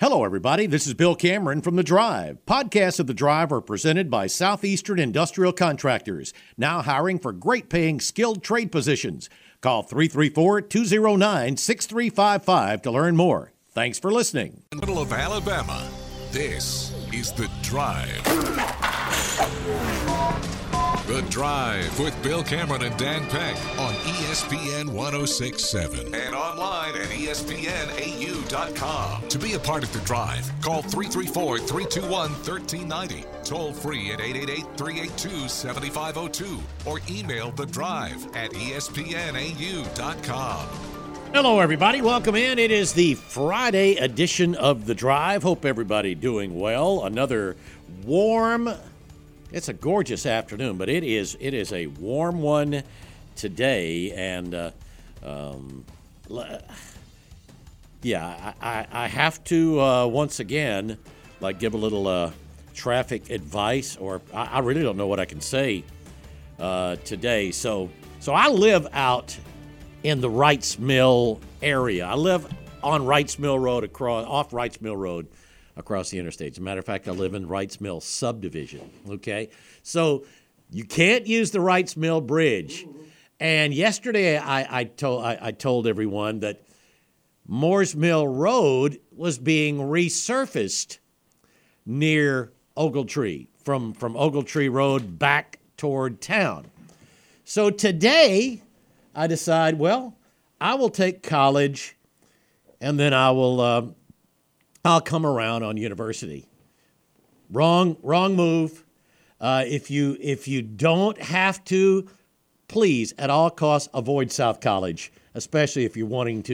Hello, everybody. This is Bill Cameron from The Drive. Podcasts of The Drive are presented by Southeastern Industrial Contractors, now hiring for great-paying skilled trade positions. Call 334-209-6355 to learn more. Thanks for listening. In the middle of Alabama, this is The Drive. The Drive with Bill Cameron and Dan Peck on ESPN 106.7 and online at ESPNAU.com. To be a part of The Drive, call 334-321-1390. Toll free at 888-382-7502 or email The Drive at ESPNAU.com. Hello, everybody. Welcome in. It is the Friday edition of The Drive. Hope everybody doing well. Another warm... It's a gorgeous afternoon, but it is a warm one today, and I have to once again give a little traffic advice, or I really don't know what I can say today. So I live out in the Wrights Mill area. I live on Wrights Mill Road off Wrights Mill Road. Across the interstate. As a matter of fact, I live in Wrights Mill subdivision, okay? So you can't use the Wrights Mill Bridge. And yesterday I told everyone that Moores Mill Road was being resurfaced near Ogletree, from Ogletree Road back toward town. So today I decide, well, I will take College, and then I'll come around on University. Wrong move. If you don't have to, please, at all costs, avoid South College, especially if you're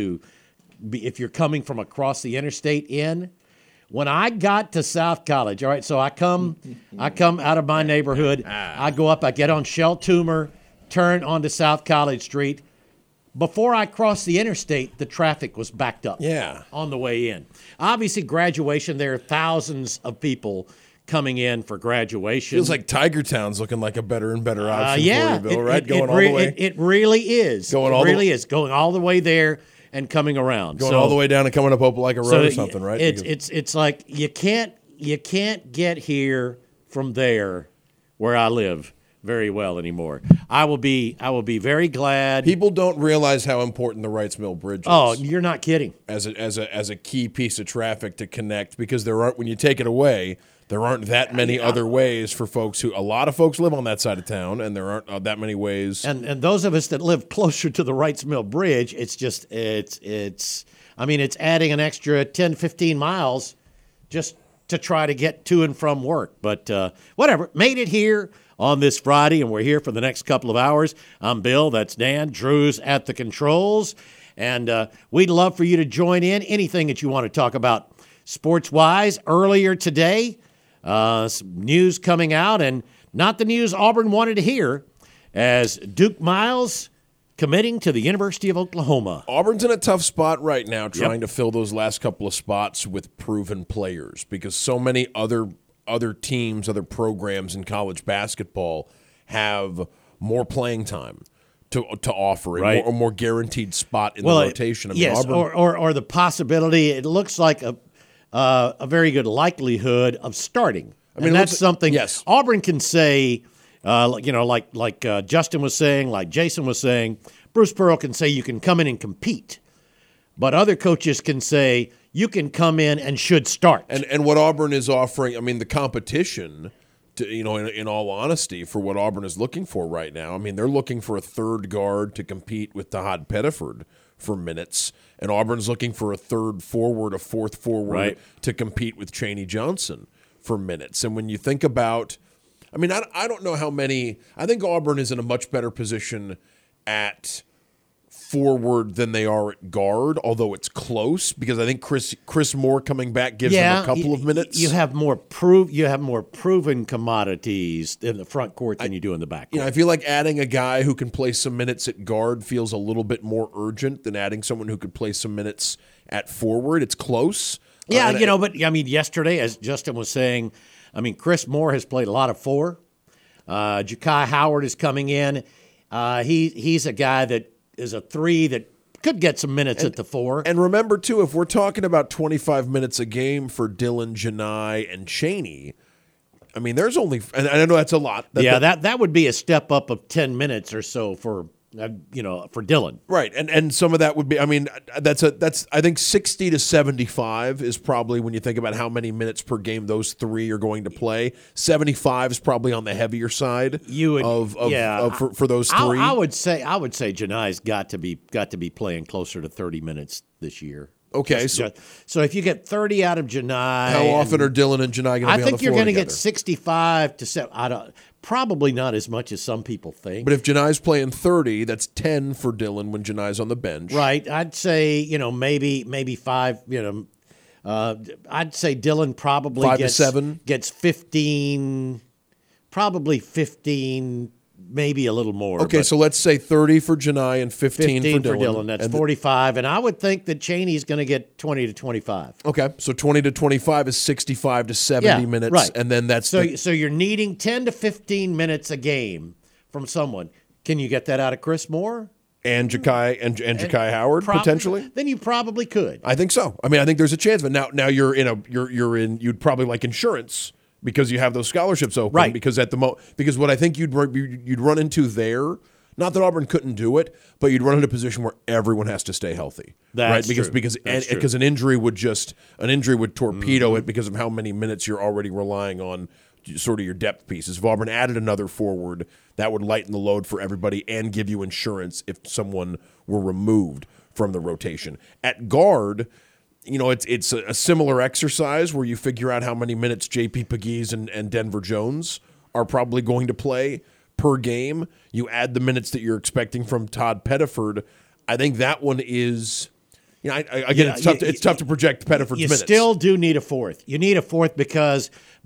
if you're coming from across the interstate in. When I got to South College, all right, so I come out of my neighborhood. I go up, I get on Shell Toomer, turn onto South College Street. Before I crossed the interstate, the traffic was backed up on the way in. Obviously, graduation, there are thousands of people coming in for graduation. Feels like Tiger Town's looking like a better and better option for you, Bill, right? Going all the way. It really is. Going all the way there and coming around. Going all the way down and coming up Opelika Road or something, right? It's like you can't get here from there where I live very well anymore. I will be very glad. People don't realize how important the Wrights Mill Bridge is. Oh, you're not kidding. As a key piece of traffic to connect, because when you take it away, there aren't that many other ways for folks a lot of folks live on that side of town, and there aren't that many ways. And those of us that live closer to the Wrights Mill Bridge, it's adding an extra 10, 15 miles just to try to get to and from work. But whatever, made it here on this Friday, and we're here for the next couple of hours. I'm Bill, that's Dan. Drew's at the controls, and we'd love for you to join in. Anything that you want to talk about sports-wise. Earlier today, some news coming out, and not the news Auburn wanted to hear, as Duke Miles committing to the University of Oklahoma. Auburn's in a tough spot right now trying to fill those last couple of spots with proven players, because so many other teams, other programs in college basketball have more playing time to offer, a more guaranteed spot in the rotation. Auburn, or the possibility. It looks like a very good likelihood of starting. And that's something Auburn can say. Like Justin was saying, like Jason was saying, Bruce Pearl can say you can come in and compete, but other coaches can say you can come in and should start. And what Auburn is offering, the competition, in all honesty, for what Auburn is looking for right now, they're looking for a third guard to compete with Tahad Pettiford for minutes, and Auburn's looking for a third forward, a fourth forward to compete with Chaney Johnson for minutes. And when you think about, I don't know how many, I think Auburn is in a much better position at forward than they are at guard, although it's close, because I think Chris Moore coming back gives them a couple of minutes. You have more proven commodities in the front court than you do in the back court. I feel like adding a guy who can play some minutes at guard feels a little bit more urgent than adding someone who could play some minutes at forward. It's close. But yesterday, as Justin was saying, Chris Moore has played a lot of four. Ja'Kai Howard is coming in. He's a guy that is a three that could get some minutes at the 4. And remember, too, if we're talking about 25 minutes a game for Dillon, Janai, and Chaney, I mean, there's only – and I know that's a lot. That would be a step up of 10 minutes or so for Dillon. Right, and some of that would be – I mean, that's I think 60 to 75 is probably when you think about how many minutes per game those three are going to play. 75 is probably on the heavier side for those three. I would say Janai's got to be playing closer to 30 minutes this year. Okay, so if you get 30 out of Janai, how often are Dillon and Janai going to be on the floor together? I think you're going to get 65 to 7. Probably not as much as some people think. But if Janai's playing 30, that's 10 for Dillon when Janai's on the bench. Right. I'd say maybe 5. I'd say Dillon probably 5 to 7 gets 15. Probably 15. Maybe a little more. Okay, so let's say 30 for Janai and 15 for Dillon. That's 45, and I would think that Chaney's going to get 20 to 25. Okay, so 20 to 25 is 65 to 70 minutes, right. And then that's so you're needing 10 to 15 minutes a game from someone. Can you get that out of Chris Moore? And Ja'Kai Howard potentially? Then you probably could. I think so. I mean, I think there's a chance, but now you'd probably like insurance. Because you have those scholarships open, right? Because because what I think you'd run into there, not that Auburn couldn't do it, but you'd run into a position where everyone has to stay healthy, right? Because an injury would torpedo it because of how many minutes you're already relying on, sort of your depth pieces. If Auburn added another forward, that would lighten the load for everybody and give you insurance if someone were removed from the rotation. At guard. It's a similar exercise where you figure out how many minutes J.P. Pegues and Denver Jones are probably going to play per game. You add the minutes that you're expecting from Todd Pettiford. I think that one is, it's tough to project Pettiford's minutes. You still do need a fourth. You need a fourth because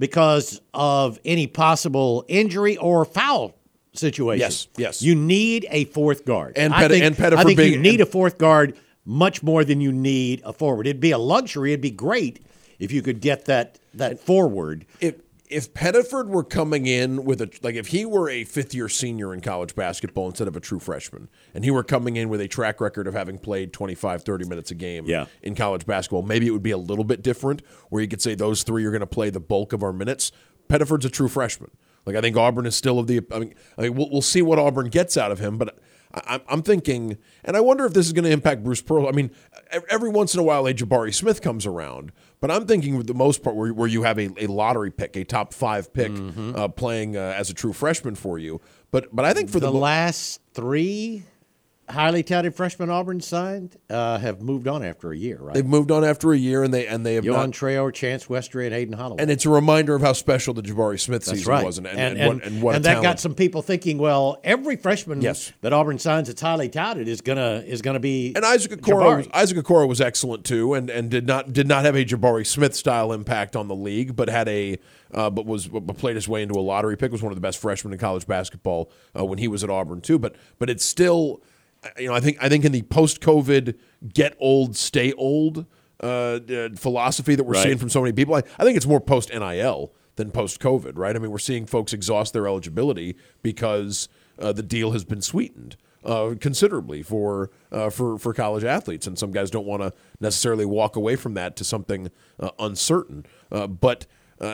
of any possible injury or foul situation. Yes. You need a fourth guard. I think you need a fourth guard much more than you need a forward. It'd be a luxury. It'd be great if you could get that forward. If Pettiford were coming in with if he were a fifth-year senior in college basketball instead of a true freshman, and he were coming in with a track record of having played 25, 30 minutes a game in college basketball, maybe it would be a little bit different where you could say those three are going to play the bulk of our minutes. Pettiford's a true freshman. I think Auburn is still we'll see what Auburn gets out of him, but I'm thinking, and I wonder if this is going to impact Bruce Pearl. I mean, every once in a while, a Jabari Smith comes around, but I'm thinking for the most part where you have a lottery pick, a top 5 pick, playing as a true freshman for you. But I think for the last 3 highly touted freshmen Auburn signed have moved on after a year, right? They've moved on after a year, and they have Yohan Traore, Chance Westry, and Aiden Holloway. And it's a reminder of how special the Jabari Smith season was, and what that got some people thinking. Well, every freshman that Auburn signs that's highly touted is gonna be. And Isaac Okoro was excellent too, and did not have a Jabari Smith style impact on the league, but had but played his way into a lottery pick. Was one of the best freshmen in college basketball when he was at Auburn too. But it's still. I think in the post-COVID get old, stay old philosophy that we're seeing from so many people, I think it's more post-NIL than post-COVID, right? I mean, we're seeing folks exhaust their eligibility because the deal has been sweetened considerably for college athletes, and some guys don't want to necessarily walk away from that to something uncertain. But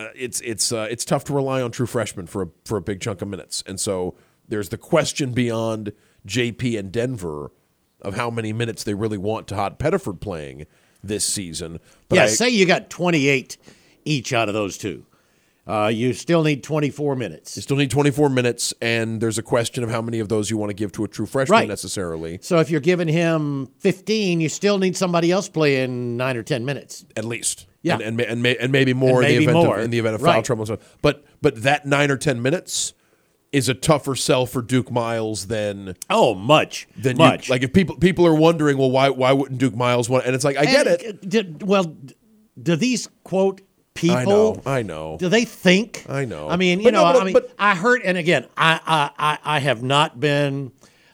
it's tough to rely on true freshmen for a big chunk of minutes, and so there's the question beyond JP and Denver of how many minutes they really want Todd Pettiford playing this season. But say you got 28 each out of those two. You still need 24 minutes. You still need 24 minutes, and there's a question of how many of those you want to give to a true freshman necessarily. So if you're giving him 15, you still need somebody else playing 9 or 10 minutes. At least. Yeah. And maybe more in the event of foul trouble. But that 9 or 10 minutes is a tougher sell for Duke Miles than much. If people are wondering, well, why wouldn't Duke Miles want? And it's like I get it. Do these quote people? I know. Do they think? I know. I mean, I heard, and again, I have not made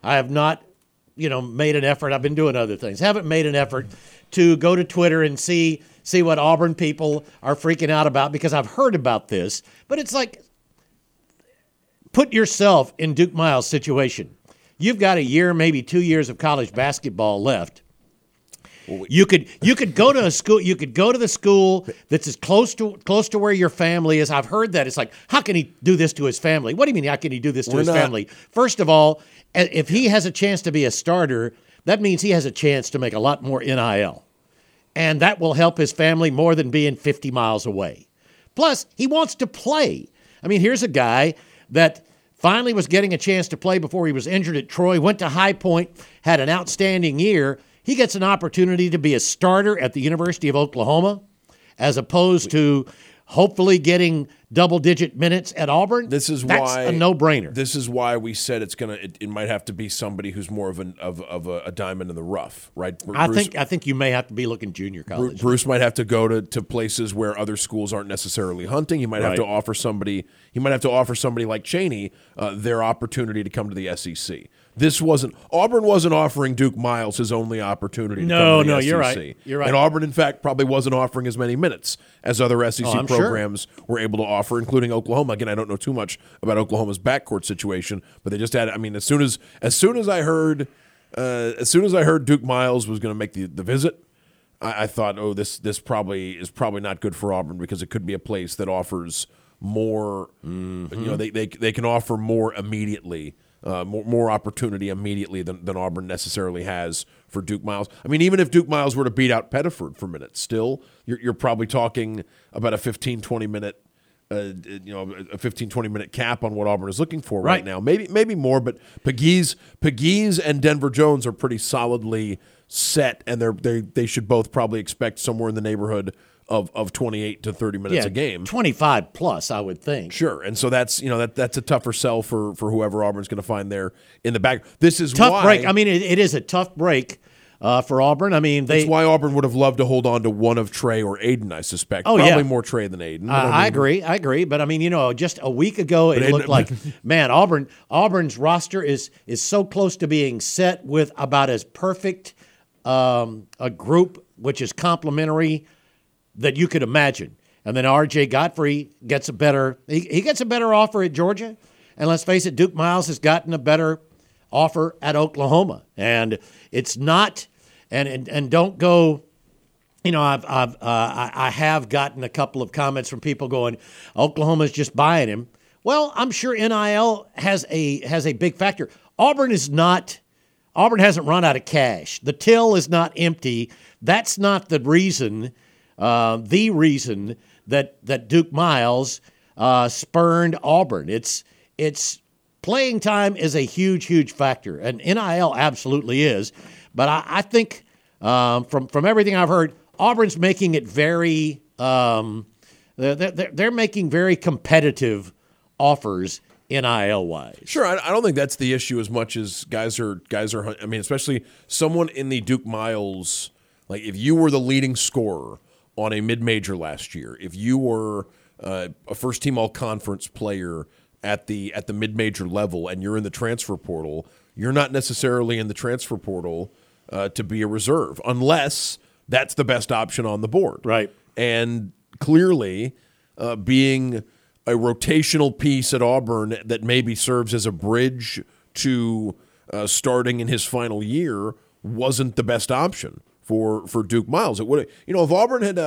an effort. I've been doing other things. Haven't made an effort to go to Twitter and see what Auburn people are freaking out about because I've heard about this, but it's like. Put yourself in Duke Miles' situation. You've got a year, maybe 2 years of college basketball left. You could go to a school. You could go to the school that's as close to where your family is. I've heard that. It's like, how can he do this to his family? What do you mean? How can he do this to his family? First of all, if he has a chance to be a starter, that means he has a chance to make a lot more NIL, and that will help his family more than being 50 miles away. Plus, he wants to play. I mean, here's a guy that finally was getting a chance to play before he was injured at Troy, went to High Point, had an outstanding year. He gets an opportunity to be a starter at the University of Oklahoma as opposed to hopefully getting double-digit minutes at Auburn. That's a no-brainer. This is why we said it might have to be somebody who's more of a diamond in the rough, right? I think you may have to be looking junior college. Bruce might have to go to places where other schools aren't necessarily hunting. He might have to offer somebody. He might have to offer somebody like Chaney their opportunity to come to the SEC. Auburn wasn't offering Duke Miles his only opportunity to come to the SEC. You're right. And Auburn, in fact, probably wasn't offering as many minutes as other SEC programs were able to offer, including Oklahoma. Again, I don't know too much about Oklahoma's backcourt situation, but they just had. I mean, as soon as I heard Duke Miles was going to make the visit, I thought, oh, this probably is not good for Auburn because it could be a place that offers more. You know, they can offer more immediately. More opportunity immediately than Auburn necessarily has for Duke Miles. I mean, even if Duke Miles were to beat out Pettiford for minutes, still you're probably talking about a 15-20 minute, a 15-20 minute cap on what Auburn is looking for right now. Maybe more, but Pegues and Denver Jones are pretty solidly set, and they should both probably expect somewhere in the neighborhood of 28 to 30 minutes a game. 25 plus, I would think. Sure. And so that's a tougher sell for whoever Auburn's going to find there in the back. This is tough break. I mean, it is a tough break for Auburn. I mean, that's why Auburn would have loved to hold on to one of Trey or Aiden, I suspect. Probably more Trey than Aiden. I agree. But I mean, just a week ago, it looked like, man, Auburn's roster is so close to being set with about as perfect a group, which is complementary, that you could imagine. And then R.J. Godfrey gets a better offer at Georgia. And let's face it, Duke Miles has gotten a better offer at Oklahoma. And it's not and don't go, I have gotten a couple of comments from people going, Oklahoma's just buying him. Well, I'm sure NIL has a big factor. Auburn hasn't run out of cash. The till is not empty. That's not the reason that Duke Miles spurned Auburn. It's playing time is a huge factor, and NIL absolutely is. But I think from everything I've heard, Auburn's making it very they're making very competitive offers NIL wise. Sure, I don't think that's the issue as much as guys are. I mean, especially someone in the Duke Miles. Like if you were the leading scorer on a mid-major last year, if you were a first-team all-conference player at the mid-major level and you're in the transfer portal, you're not necessarily in the transfer portal to be a reserve unless that's the best option on the board. Right. And clearly being a rotational piece at Auburn that maybe serves as a bridge to starting in his final year wasn't the best option for Duke Miles. It would, if Auburn had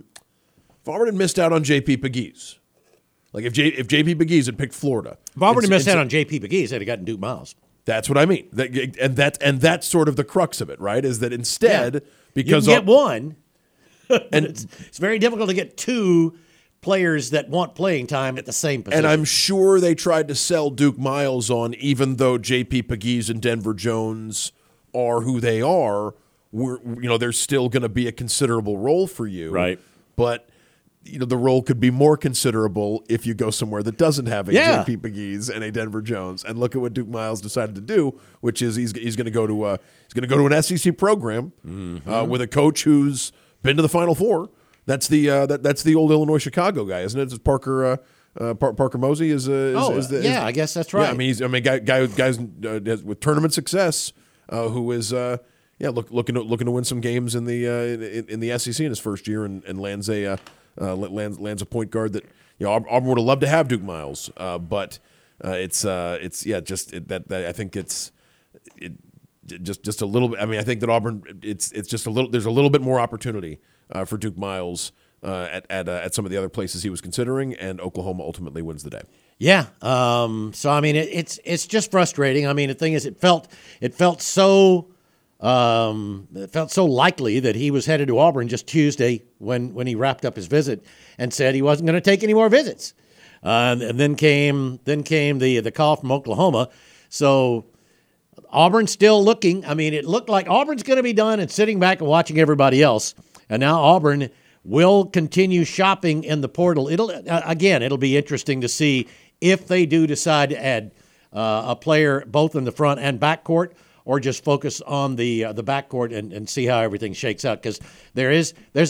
missed out on J.P. Pegues, like if J.P. Pegues had picked Florida, if Auburn had missed out on J.P. Pegues, they'd have gotten Duke Miles. That's what I mean. And that's sort of the crux of it, right? Is that instead because you can get one, and it's very difficult to get two players that want playing time at the same position. And I'm sure they tried to sell Duke Miles on, even though J.P. Pegues and Denver Jones are who they are. There's still going to be a considerable role for you, right? But the role could be more considerable if you go somewhere that doesn't have a J.P. Pegues and a Denver Jones. And look at what Duke Miles decided to do, which is he's going to go to an SEC program with a coach who's been to the Final Four. That's the old Illinois Chicago guy, isn't it? It's Parker Mosey I guess that's right. Yeah, guys with tournament success who is. Looking to win some games in the SEC in his first year, and lands a point guard that Auburn would have loved to have Duke Miles, but I think just a little bit. I mean, I think that Auburn, it's just a little. There's a little bit more opportunity for Duke Miles at some of the other places he was considering, and Oklahoma ultimately wins the day. Yeah. So I mean, it's just frustrating. I mean, the thing is, it felt so likely that he was headed to Auburn just Tuesday when he wrapped up his visit and said he wasn't going to take any more visits. And then came the call from Oklahoma. So Auburn's still looking. I mean, it looked like Auburn's going to be done and sitting back and watching everybody else. And now Auburn will continue shopping in the portal. It'll be interesting to see if they do decide to add a player both in the front and backcourt, or just focus on the backcourt and see how everything shakes out. Because there's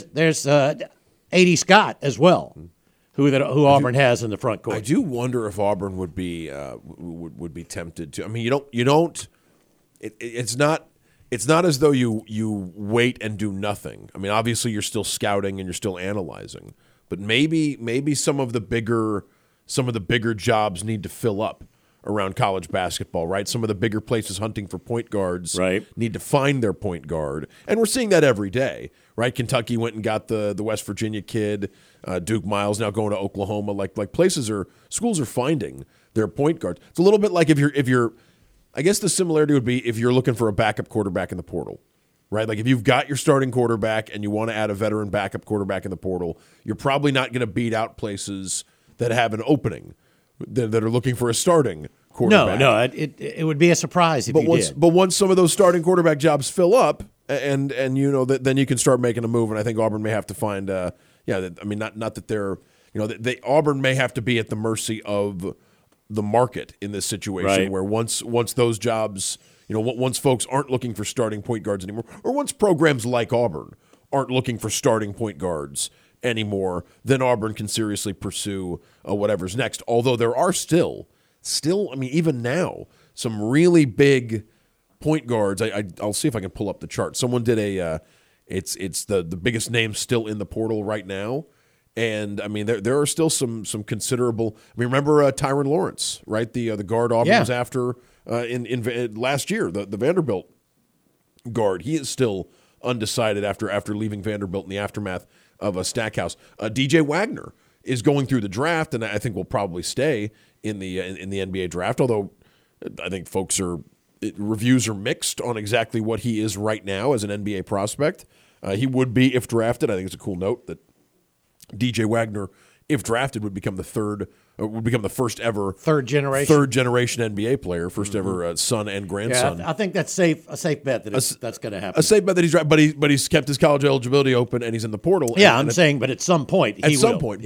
A.D. Scott as well, who Auburn has in the front court. I do wonder if Auburn would be tempted to. I mean, you don't. It's not as though you wait and do nothing. I mean, obviously you're still scouting and you're still analyzing, but maybe some of the bigger jobs need to fill up around college basketball, right? Some of the bigger places hunting for point guards need to find their point guard, and we're seeing that every day, right? Kentucky went and got the West Virginia kid, Duke Miles now going to Oklahoma. Like schools are finding their point guards. It's a little bit like if you're I guess the similarity would be if you're looking for a backup quarterback in the portal, right? Like if you've got your starting quarterback and you want to add a veteran backup quarterback in the portal, you're probably not going to beat out places that have an opening that are looking for a starting quarterback. No, it would be a surprise if you did. But once some of those starting quarterback jobs fill up, and you know then you can start making a move. And I think Auburn may have to find, not that they're, Auburn may have to be at the mercy of the market in this situation, where once those jobs, once folks aren't looking for starting point guards anymore, or once programs like Auburn aren't looking for starting point guards anymore, then Auburn can seriously pursue whatever's next. Although there are still, I mean, even now, some really big point guards. I'll see if I can pull up the chart. Someone did it's the biggest name still in the portal right now. And I mean, there are still some considerable. I mean, remember Tyron Lawrence, right? The guard Auburn was after in last year, the Vanderbilt guard. He is still undecided after leaving Vanderbilt in the aftermath of a Stackhouse. DJ Wagner is going through the draft, and I think will probably stay in the NBA draft. Although I think reviews are mixed on exactly what he is right now as an NBA prospect. He would be if drafted. I think it's a cool note that DJ Wagner, if drafted, would become the first ever third generation NBA player, first ever son and grandson. Yeah, I think that's a safe bet that's going to happen. A safe bet that he's right, but he's kept his college eligibility open and he's in the portal. Yeah, I'm saying, but at some point, but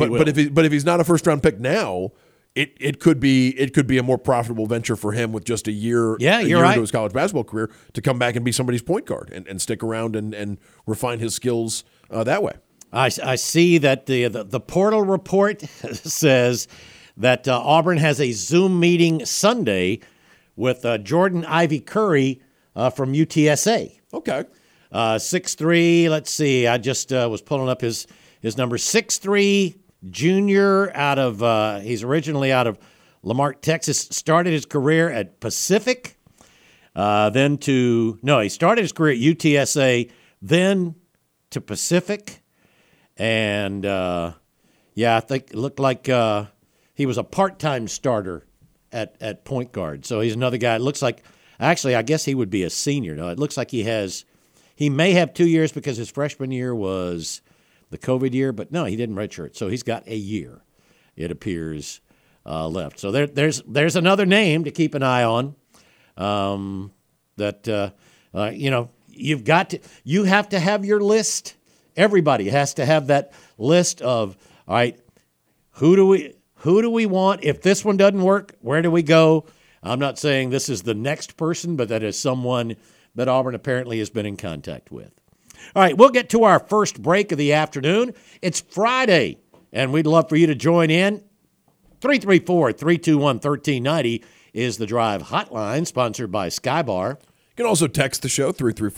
if he's not a first round pick now, it could be a more profitable venture for him with just a year into his college basketball career to come back and be somebody's point guard and stick around and refine his skills that way. I see that the portal report says that Auburn has a Zoom meeting Sunday with Jordan Ivy Curry from UTSA. Okay. 6'3", let's see, I just was pulling up his number, 6'3", junior he's originally out of Lamarck, Texas, started his career at Pacific, he started his career at UTSA, then to Pacific. And, I think it looked like he was a part-time starter at point guard. So he's another guy. It looks like – actually, I guess he would be a senior. No, it looks like he may have 2 years because his freshman year was the COVID year. But, no, he didn't redshirt. So he's got a year, it appears, left. So there's another name to keep an eye on you have to have your list. Everybody has to have that list of, all right, who do we want? If this one doesn't work, where do we go? I'm not saying this is the next person, but that is someone that Auburn apparently has been in contact with. All right, we'll get to our first break of the afternoon. It's Friday, and we'd love for you to join in. 334-321-1390 is the Drive hotline, sponsored by Skybar. You can also text the show,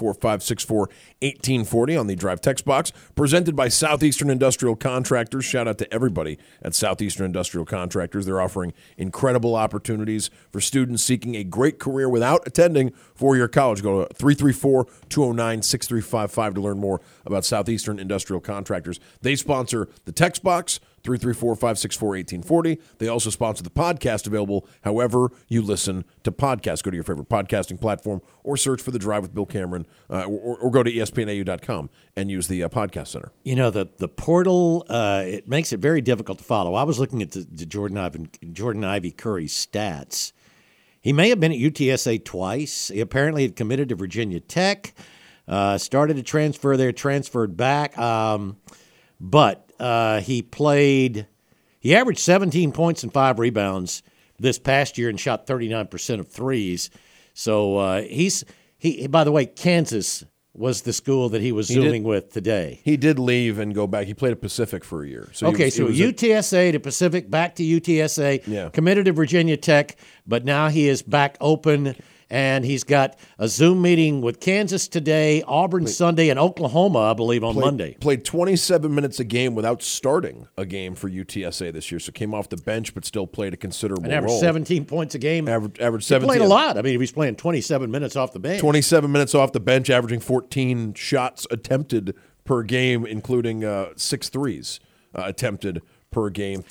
334-564-1840 on the Drive text box, presented by Southeastern Industrial Contractors. Shout out to everybody at Southeastern Industrial Contractors. They're offering incredible opportunities for students seeking a great career without attending four-year college. Go to 334-209-6355 to learn more about Southeastern Industrial Contractors. They sponsor the text box, 334-564-1840. They also sponsor the podcast, available however you listen to podcasts. Go to your favorite podcasting platform or search for The Drive with Bill Cameron, or go to ESPNAU.com and use the podcast center. You know, the portal, it makes it very difficult to follow. I was looking at the Jordan Ivy Curry stats. He may have been at UTSA twice. He apparently had committed to Virginia Tech, started to transfer there, transferred back, but he averaged 17 points and 5 rebounds this past year and shot 39% of threes. So he by the way, Kansas was the school that he was Zooming with today. He did leave and go back. He played at Pacific for a year. So UTSA to Pacific, back to UTSA, committed to Virginia Tech, but now he is back open. And he's got a Zoom meeting with Kansas today, Auburn Sunday, and Oklahoma, I believe, on Monday. Played 27 minutes a game without starting a game for UTSA this year. So came off the bench, but still played a considerable role. And averaged 17 points a game. Averaged 17. He played a lot. I mean, he's playing 27 minutes off the bench. 27 minutes off the bench, averaging 14 shots attempted per game, including 6 threes attempted per game,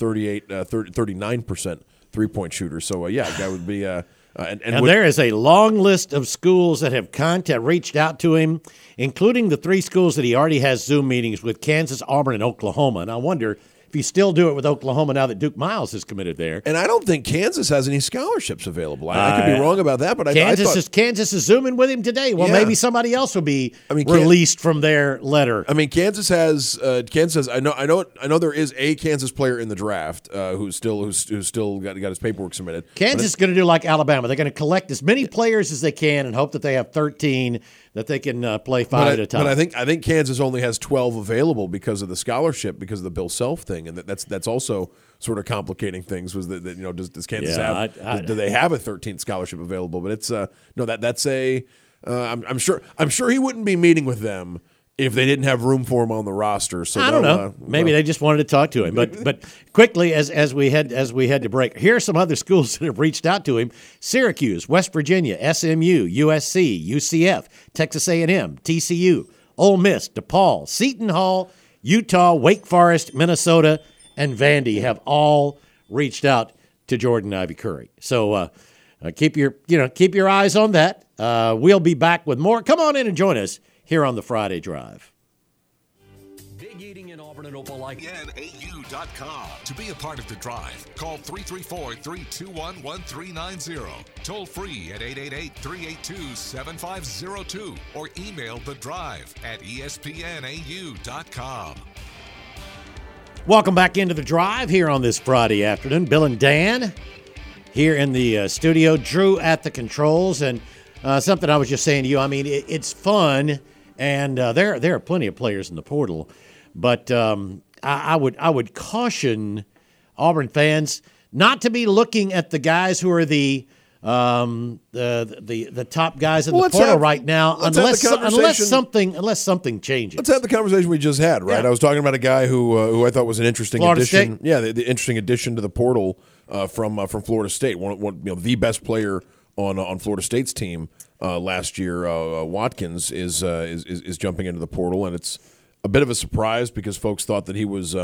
39% three-point shooter. So, that would be and there is a long list of schools that have reached out to him, including the 3 schools that he already has Zoom meetings with: Kansas, Auburn, and Oklahoma. And I wonder if you still do it with Oklahoma now that Duke Miles is committed there. And I don't think Kansas has any scholarships available. I could be wrong about that, but Kansas is Zooming with him today. Well, maybe somebody else will be released from their letter. I mean, Kansas has. I know there is a Kansas player in the draft who's still got his paperwork submitted. Kansas is going to do like Alabama. They're going to collect as many players as they can and hope that they have 13 that they can play 5 at a time. But I think Kansas only has 12 available because of the scholarship, because of the Bill Self thing, and that's also sort of complicating things. Was that does Kansas have? Do they have a 13th scholarship available? But it's that's a. I'm sure he wouldn't be meeting with them if they didn't have room for him on the roster. So I don't know. Maybe they just wanted to talk to him. But quickly, as we head to break, here are some other schools that have reached out to him: Syracuse, West Virginia, SMU, USC, UCF, Texas A&M, TCU, Ole Miss, DePaul, Seton Hall, Utah, Wake Forest, Minnesota, and Vandy have all reached out to Jordan Ivy Curry. So keep your eyes on that. We'll be back with more. Come on in and join us here on the Friday Drive. Big eating in Auburn and Opelika. ESPNAU.com. To be a part of the Drive, call 334-321-1390. Toll free at 888-382-7502 or email the Drive at ESPNAU.com. Welcome back into the Drive here on this Friday afternoon. Bill and Dan here in the studio. Drew at the controls. And something I was just saying to you, I mean, it's fun, and there are plenty of players in the portal. But I would caution Auburn fans not to be looking at the guys who are the top guys in the portal right now, unless something changes. Let's have the conversation we just had, right? Yeah. I was talking about a guy who I thought was an interesting addition. Yeah, the interesting addition to the portal from Florida State. One the best player on Florida State's team last year. Watkins is jumping into the portal, and it's a bit of a surprise because folks thought that he was.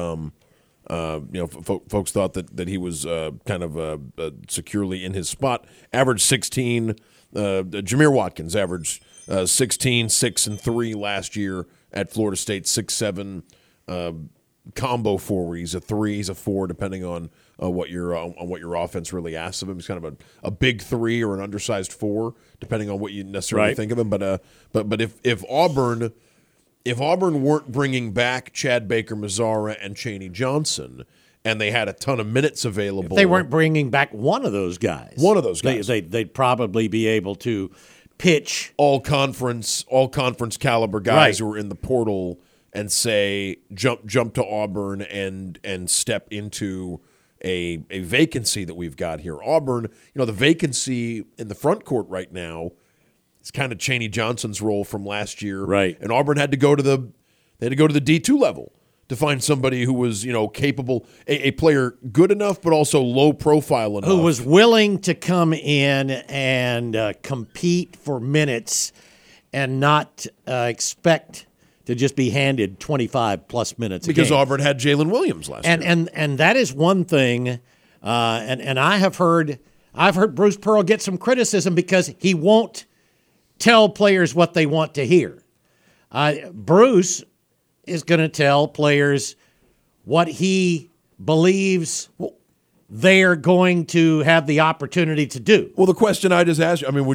Folks thought that he was kind of securely in his spot. Averaged 16. Jameer Watkins averaged 16, 6, and 3 last year at Florida State. 6'7", combo forward. He's a 3, he's a 4, depending on what your offense really asks of him. He's kind of a big 3 or an undersized 4, depending on what you necessarily think of him. But if Auburn weren't bringing back Chad Baker-Mazara and Chaney Johnson, and they had a ton of minutes available, if they weren't bringing back one of those guys, they'd probably be able to pitch all conference caliber guys who are in the portal and say jump to Auburn and step into a vacancy that we've got here. Auburn, the vacancy in the front court right now It's kind of Chaney Johnson's role from last year. Right. And Auburn had to go to the D2 level to find somebody who was, capable, a player good enough but also low profile enough. Who was willing to come in and compete for minutes and not expect to just be handed 25-plus minutes a because game. Auburn had Jalen Williams last year. And that is one thing, and I've heard Bruce Pearl get some criticism because he won't tell players what they want to hear. Bruce is going to tell players what he believes they're going to have the opportunity to do. Well, the question I just asked you, I mean,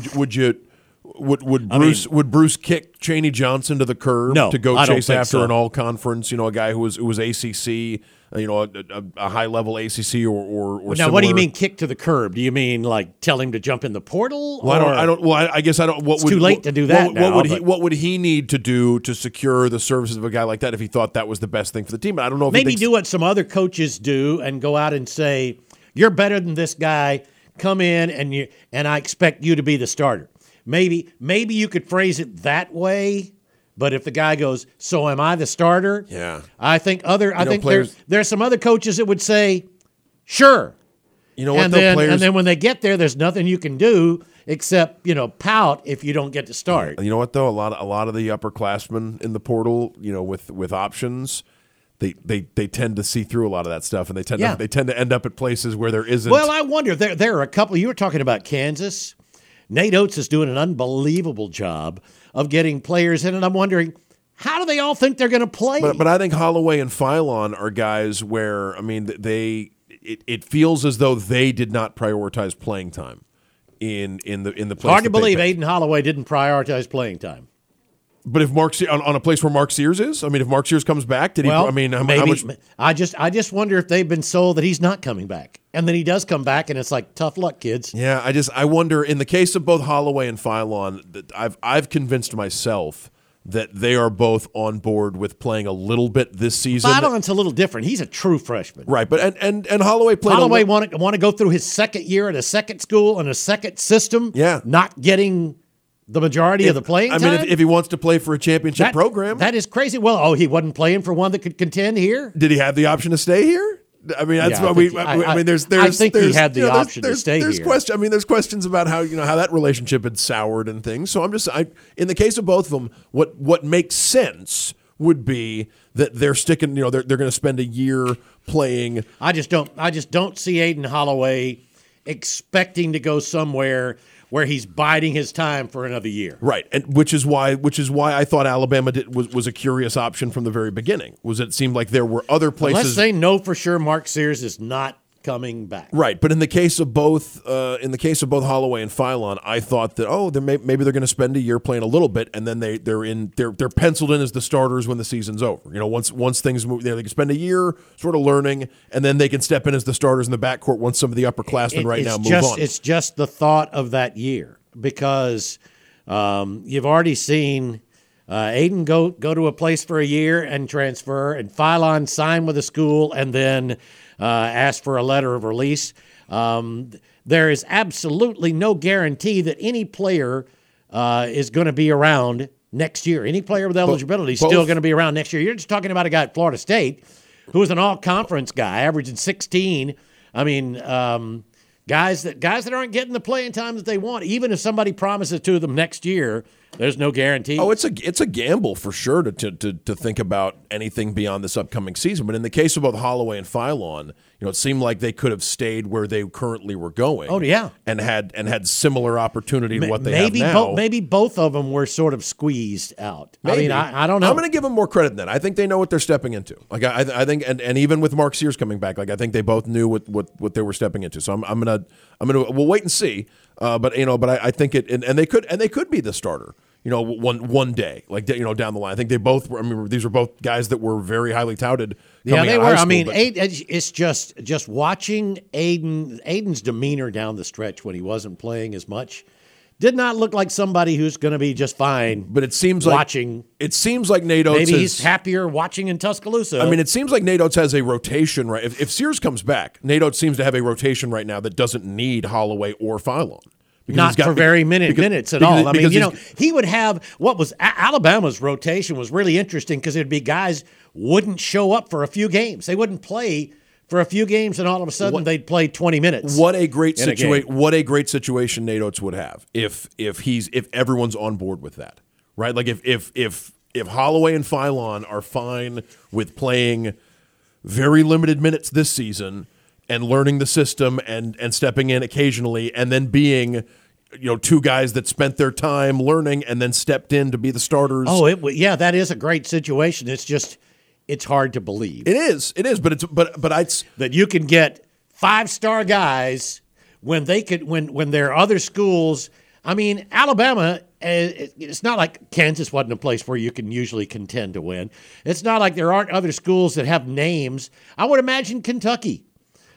would Bruce kick Chaney Johnson to the curb to go I don't chase think after so. an all-conference, a guy who was ACC, a high-level ACC or Now, similar? what do you mean kick to the curb? Do you mean like tell him to jump in the portal? Well, I don't. Well, I guess I don't. It's too late to do that now, What would he need to do to secure the services of a guy like that if he thought that was the best thing for the team? I don't know. If Maybe do what some other coaches do and go out and say, "You're better than this guy. Come in and I expect you to be the starter." Maybe you could phrase it that way. But if the guy goes, "So am I the starter?" Yeah. I think players, there's some other coaches that would say, "Sure." You know what? And Players, then when they get there's nothing you can do except pout if you don't get to start. You know what though? A lot of the upperclassmen in the portal, with options, they tend to see through a lot of that stuff, and they tend to end up at places where there isn't. Well, I wonder. There are a couple. You were talking about Kansas. Nate Oates is doing an unbelievable job of getting players in, and I'm wondering, how do they all think they're going to play? But I think Holloway and Philon are guys where, I mean, it feels as though they did not prioritize playing time in the place. Hard to believe picked. Aiden Holloway didn't prioritize playing time. But if Mark on a place where Mark Sears is, I mean, if Mark Sears comes back, did he? Well, I mean, how maybe, much? I just wonder if they've been sold that he's not coming back, and then he does come back, and it's like tough luck, kids. Yeah, I wonder. In the case of both Holloway and Philon, that I've convinced myself that they are both on board with playing a little bit this season. Philon's a little different. He's a true freshman. Right, but and Holloway played. Holloway want to go through his second year at a second school and a second system. Yeah, not getting the majority of the playing time? I mean, if he wants to play for a championship program. That is crazy. Well, he wasn't playing for one that could contend here? Did he have the option to stay here? I mean, that's what I mean, there's I think he had the option to stay here. There's questions about how that relationship had soured and things. So in the case of both of them, what makes sense would be that they're sticking, they're going to spend a year playing. I just don't see Aiden Holloway expecting to go somewhere where he's biding his time for another year. Right, and which is why I thought Alabama was a curious option from the very beginning. It seemed like there were other places. Unless they know for sure Mark Sears is not coming back. Right, but in the case of both Holloway and Philon, I thought that maybe they're going to spend a year playing a little bit, and then they're penciled in as the starters when the season's over. Once things move, they can spend a year sort of learning, and then they can step in as the starters in the backcourt once some of the upperclassmen move on. It's just the thought of that year because you've already seen Aiden go to a place for a year and transfer, and Philon sign with a school and then ask for a letter of release. There is absolutely no guarantee that any player is going to be around next year. Any player with eligibility is still going to be around next year. You're just talking about a guy at Florida State who was an all-conference guy, averaging 16. I mean, guys that aren't getting the playing time that they want. Even if somebody promises to them next year, there's no guarantee. Oh, it's a gamble for sure to think about anything beyond this upcoming season. But in the case of both Holloway and Philon, it seemed like they could have stayed where they currently were going. Oh yeah, and had similar opportunity to what they have now. Maybe both of them were sort of squeezed out. Maybe. I mean, I don't know. I'm going to give them more credit than that. I think they know what they're stepping into. Like I think, and even with Mark Sears coming back, like I think they both knew what they were stepping into. So we'll wait and see. But I think it, and they could be the starter. One day, like down the line. I think they both were. I mean, these were both guys that were very highly touted. Yeah, they were. I mean, it's just watching Aiden's demeanor down the stretch when he wasn't playing as much did not look like somebody who's going to be just fine. But it seems watching. It seems like Nate Oates. Maybe he's happier watching in Tuscaloosa. I mean, it seems like Nate Oates has a rotation right. If Sears comes back, Nate Oates seems to have a rotation right now that doesn't need Holloway or Philon. Not for very many minutes at all. I mean, he would have what was Alabama's rotation was really interesting because it'd be guys wouldn't show up for a few games. They wouldn't play for a few games, and all of a sudden they'd play 20 minutes. What a great situation! What a great situation Nate Oates would have if everyone's on board with that, right? Like if Holloway and Philon are fine with playing very limited minutes this season and learning the system and stepping in occasionally and then being, two guys that spent their time learning and then stepped in to be the starters. Oh, that is a great situation. It's just it's hard to believe. It is, but that you can get 5-star guys when there are other schools. I mean, Alabama, it's not like Kansas wasn't a place where you can usually contend to win. It's not like there aren't other schools that have names. I would imagine Kentucky.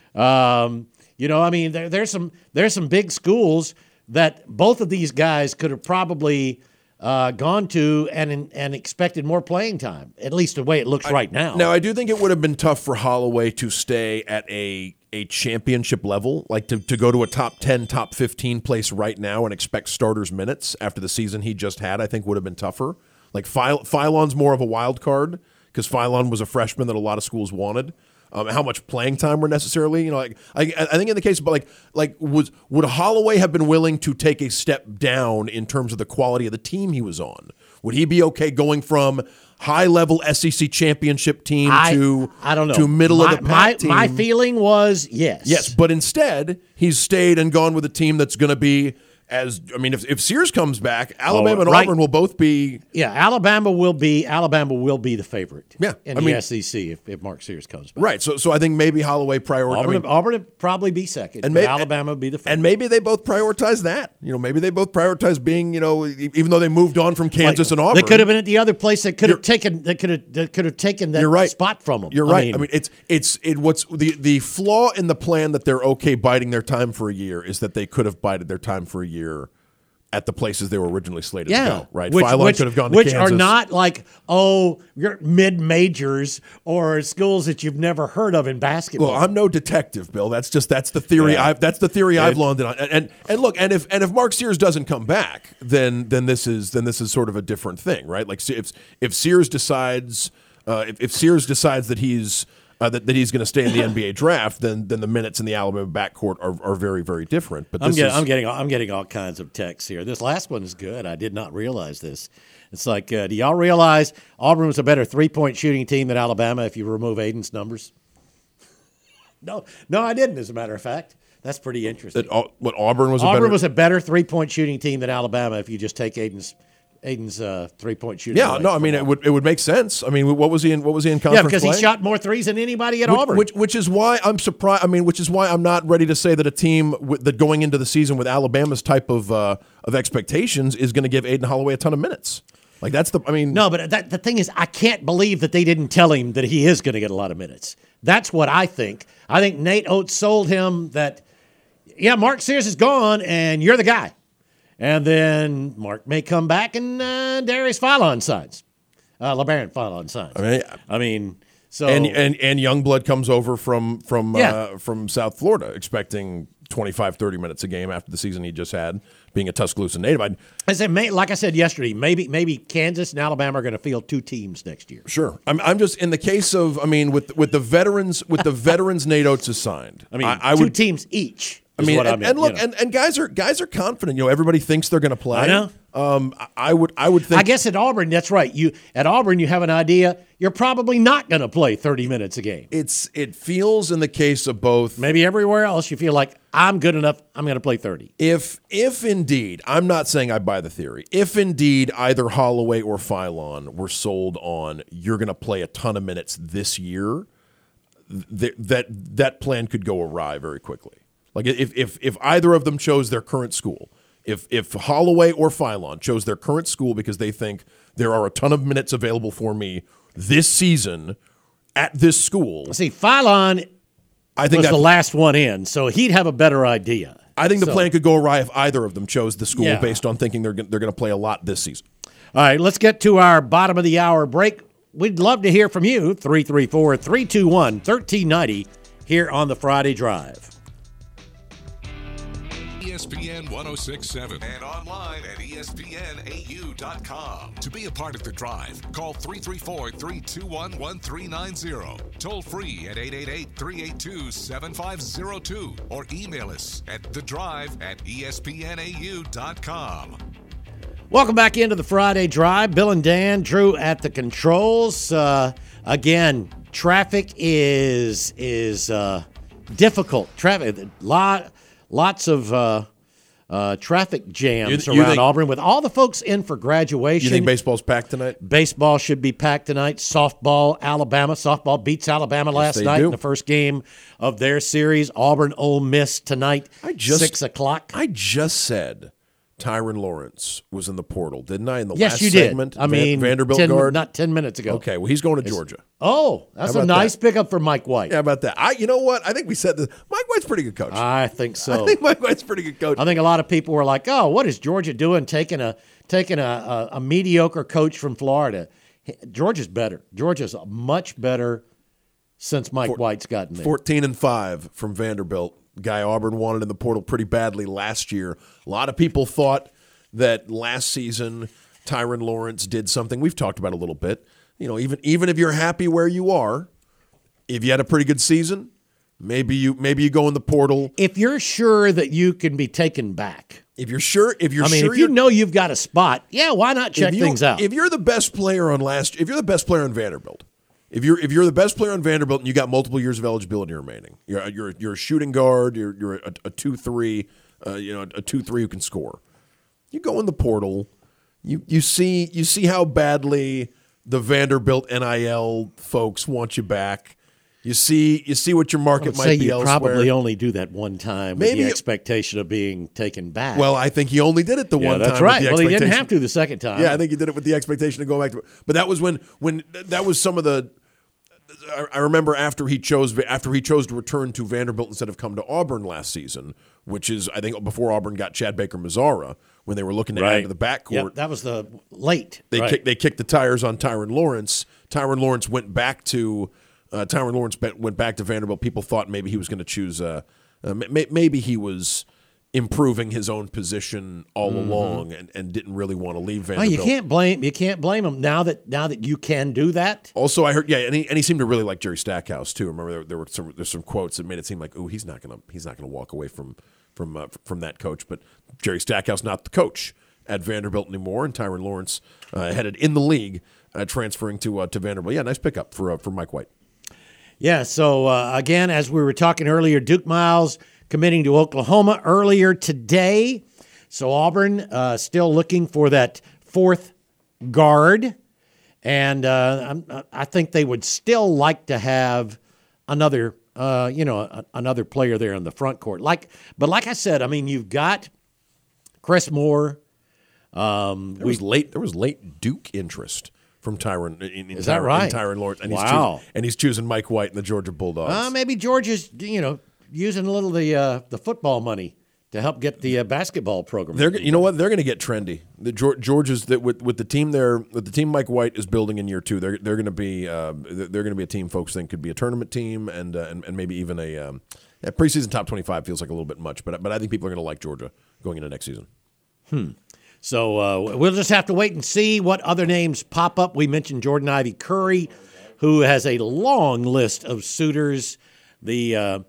I mean, there's some big schools that both of these guys could have probably gone to and expected more playing time, at least the way it looks right now. Now, I do think it would have been tough for Holloway to stay at a championship level, like to go to a top 10, top 15 place right now and expect starters minutes after the season he just had, I think would have been tougher. Like Philon's more of a wild card because Philon was a freshman that a lot of schools wanted. How much playing time were necessarily, I think in the case of would Holloway have been willing to take a step down in terms of the quality of the team he was on? Would he be okay going from high-level SEC championship team to middle of the pack team? My feeling was yes. Yes, but instead he's stayed and gone with a team that's going to be if Sears comes back, Alabama and Auburn will both be. Yeah, Alabama will be the favorite. Yeah, in the SEC if Mark Sears comes back. Right. So I think maybe Holloway Auburn would probably be second, and Alabama would be the favorite. And maybe they both prioritize that. Maybe they both prioritize being. Even though they moved on from Kansas and Auburn, they could have been at the other place. That could have taken that spot from them. You're right. I mean, what's the flaw in the plan that they're okay biding their time for a year is that they could have bided their time for a year at the places they were originally slated to go, right? Philon could have gone to Kansas. Which are not like, you're mid-majors or schools that you've never heard of in basketball. Well, I'm no detective, Bill. That's the theory. Yeah. I've landed on. And look, and if Mark Sears doesn't come back, then this is sort of a different thing, right? Like if Sears decides that he's that he's going to stay in the NBA draft, then the minutes in the Alabama backcourt are very, very different. But I'm getting all kinds of texts here. This last one is good. I did not realize this. It's like, do y'all realize Auburn was a better 3-point shooting team than Alabama if you remove Aiden's numbers? No, I didn't. As a matter of fact, that's pretty interesting. Auburn was a better 3-point shooting team than Alabama if you just take Aiden's 3-point shooting. Yeah, no, I mean it would make sense. I mean, what was he in conference play? Yeah, because he shot more threes than anybody at Auburn. Which is why I'm surprised. I mean, which is why I'm not ready to say that a team that going into the season with Alabama's type of expectations is going to give Aiden Holloway a ton of minutes. Like no, but the thing is, I can't believe that they didn't tell him that he is going to get a lot of minutes. That's what I think. I think Nate Oates sold him that. Yeah, Mark Sears is gone, and you're the guy. And then Mark may come back and Darius Philon signs. LeBaron Philon signs. I mean, so and Youngblood comes over from South Florida, expecting 25, 30 minutes a game after the season he just had, being a Tuscaloosa native. Like I said yesterday, maybe Kansas and Alabama are going to field 2 teams next year. Sure. I'm just in the case of with the veterans Nate Oates is signed. I 2 teams each. And guys are confident. Everybody thinks they're going to play. I know. I would think. I guess at Auburn, that's right. At Auburn, you have an idea. You're probably not going to play 30 minutes a game. It feels in the case of both. Maybe everywhere else, you feel like I'm good enough. I'm going to play 30. If indeed, I'm not saying I buy the theory. If indeed either Holloway or Philon were sold on, you're going to play a ton of minutes this year. That plan could go awry very quickly. Like if either of them chose their current school, if Holloway or Philon chose their current school because they think there are a ton of minutes available for me this season at this school. See, Philon was the last one in, so he'd have a better idea. I think the plan could go awry if either of them chose the school based on thinking they're going to play a lot this season. All right, let's get to our bottom of the hour break. We'd love to hear from you, 334-321-1390 here on the Friday Drive. ESPN 1067 and online at ESPNAU.com. To be a part of The Drive, call 334-321-1390. Toll free at 888-382-7502 or email us at thedrive@ESPNAU.com. Welcome back into the Friday Drive. Bill and Dan, Drew at the controls. Again, traffic is difficult. Traffic, lots of traffic jams You around think- Auburn with all the folks in for graduation. You think baseball's packed tonight? Baseball should be packed tonight. Softball, Alabama. Softball beats Alabama last they night do. in the first game of their series. Auburn, Ole Miss tonight, 6 o'clock. I just said Tyron Lawrence was in the portal, didn't I? In the Yes, last you did. segment, I mean, Vanderbilt 10 guard. not 10 minutes ago. Okay, well, he's going to Georgia. Oh, that's How a about nice that? pickup for Mike White. Yeah, how about that? You know what? I think we said this. Mike White's a pretty good coach. I think so. I think Mike White's a pretty good coach. I think a lot of people were like, "Oh, what is Georgia doing? Taking a mediocre coach from Florida." Georgia's better. Georgia's much better since Mike White's gotten there. 14-5 from Vanderbilt. Guy Auburn wanted in the portal pretty badly last year. A lot of people thought that last season Tyron Lawrence did something we've talked about a little bit. You know, even if you're happy where you are, if you had a pretty good season, maybe you go in the portal. If you're sure that you can be taken back, If you're sure, if you know you've got a spot, yeah, why not check things out? If you're the best player on if you're the best player on Vanderbilt, if you're the best player on Vanderbilt and you got multiple years of eligibility remaining, you're a shooting guard, you're a 2-3, a 2-3 who can score. You go in the portal, you see how badly the Vanderbilt NIL folks want you back. You see what your market might be you elsewhere. probably only do that one time with Maybe the expectation of being taken back. Well, I think he only did it the one time. that's right. With the Well, he didn't expectation- have to the second time. Yeah, I think he did it with the expectation of going back to it. But that was when that was some of the. I remember after he chose to return to Vanderbilt instead of come to Auburn last season, which is I think before Auburn got Chad Baker-Mazzara when they were looking to add to the backcourt. Yep, that was the late. They kicked the tires on Tyron Lawrence. Tyron Lawrence went back to Vanderbilt. People thought maybe he was going to choose. Maybe he was improving his own position all along and didn't really want to leave Well, Vanderbilt. you can't blame him now that you can do that. Also, I heard, and he seemed to really like Jerry Stackhouse too. Remember, there's some quotes that made it seem like, he's not gonna walk away from that coach. But Jerry Stackhouse not the coach at Vanderbilt anymore, and Tyron Lawrence headed in the league, transferring to Vanderbilt. Yeah, nice pickup for Mike White. Yeah. So again, as we were talking earlier, Duke Miles committing to Oklahoma earlier today. So Auburn still looking for that fourth guard, and I think they would still like to have another player there in the front court. But like I said, I mean, you've got Chris Moore. There was late Duke interest from Tyron. Is that right? In Tyron Lawrence, and Wow. he's choosing Mike White and the Georgia Bulldogs. Maybe Georgia's using a little of the football money to help get the basketball program. You know what? They're going to get trendy. The Georgia's that with the team there, with the team Mike White is building in year two. They're going to be a team folks think could be a tournament team and maybe even a preseason top 25 feels like a little bit much, but I think people are going to like Georgia going into next season. So we'll just have to wait and see what other names pop up. We mentioned Jordan Ivy Curry, who has a long list of suitors. The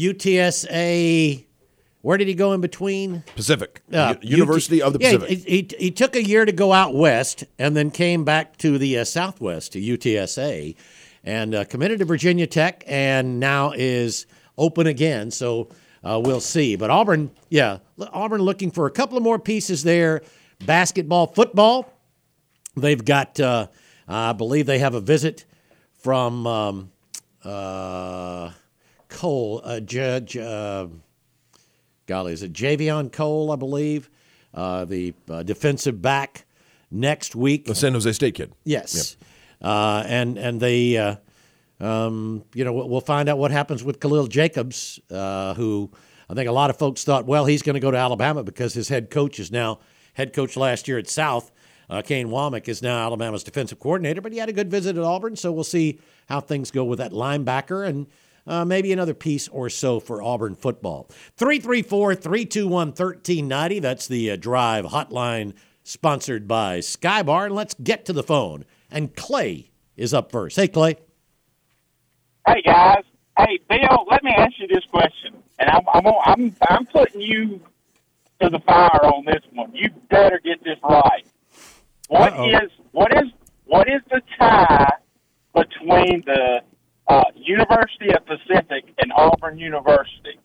UTSA. Where did he go in between? Pacific. University of the Pacific. He took a year to go out west and then came back to the Southwest, to UTSA, and committed to Virginia Tech and now is open again. So we'll see. But Auburn looking for a couple of more pieces there. Basketball, football. They've got, I believe they have a visit from Cole, Judge. Is it Javion Cole, I believe, the defensive back next week. The San Jose State kid. Yes. Yep. And they, we'll find out what happens with Khalil Jacobs, who I think a lot of folks thought, well, he's going to go to Alabama because his head coach last year at South. Kane Womack is now Alabama's defensive coordinator, but he had a good visit at Auburn, so we'll see how things go with that linebacker. And maybe another piece or so for Auburn football. 334-321-1390. That's the Drive hotline sponsored by Sky Bar. And let's get to the phone. And Clay is up first. Hey, Clay. Hey, guys. Hey, Bill, let me ask you this question. And I'm putting you to the fire on this one. You better get this right. What is the tie between the University of Pacific and Auburn University?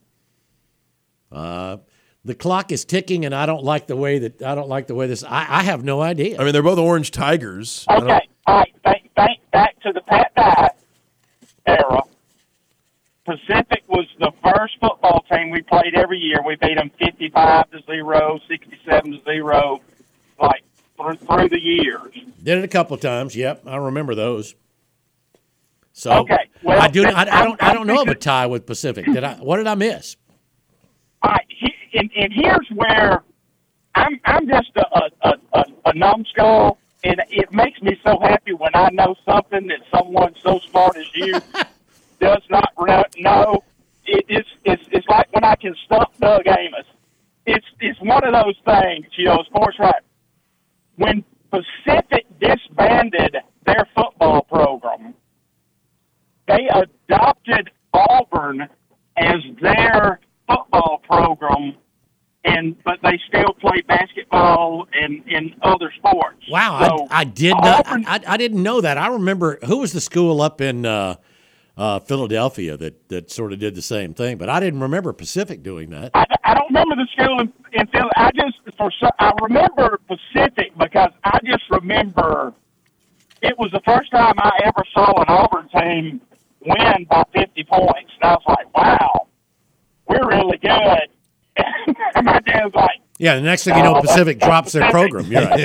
The clock is ticking, and I don't like the way this. I have no idea. I mean, they're both Orange Tigers. Okay, all right. Think back to the Pat Dye era. Pacific was the first football team we played every year. We beat them 55-0, 67-0, like through the years. Did it a couple of times. Yep, I remember those. So okay, well, I don't know of a tie with Pacific. What did I miss? All right, and here's where I'm just a numbskull, and it makes me so happy when I know something that someone so smart as you does not know. It's like when I can stump Doug Amos. It's one of those things, sports right. When Pacific disbanded their football program, they adopted Auburn as their football program, but they still play basketball and other sports. Wow, So I didn't know that. I remember who was the school up in Philadelphia that sort of did the same thing, but I didn't remember Pacific doing that. I don't remember the school in Philly. I remember Pacific because I just remember it was the first time I ever saw an Auburn team win by 50 points. And I was like, wow, we're really good. And my dad was like, yeah, the next thing you know, Pacific drops their program. You're right.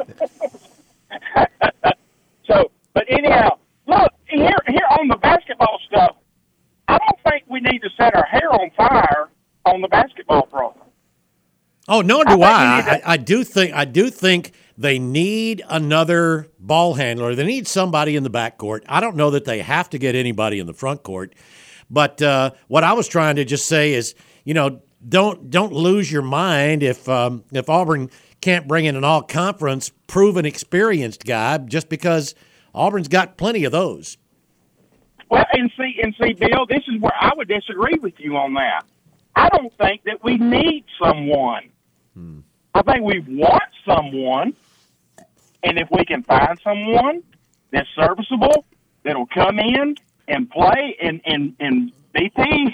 So, but anyhow, look, here on the basketball stuff, I don't think we need to set our hair on fire on the basketball program. Oh, nor do I. I do think they need another ball handler. They need somebody in the backcourt. I don't know that they have to get anybody in the front court. But what I was trying to just say is, don't lose your mind if Auburn can't bring in an all-conference, proven, experienced guy just because Auburn's got plenty of those. Well, and see, Bill, this is where I would disagree with you on that. I don't think that we need someone. I think we want someone, and if we can find someone that's serviceable, that'll come in and play, and BP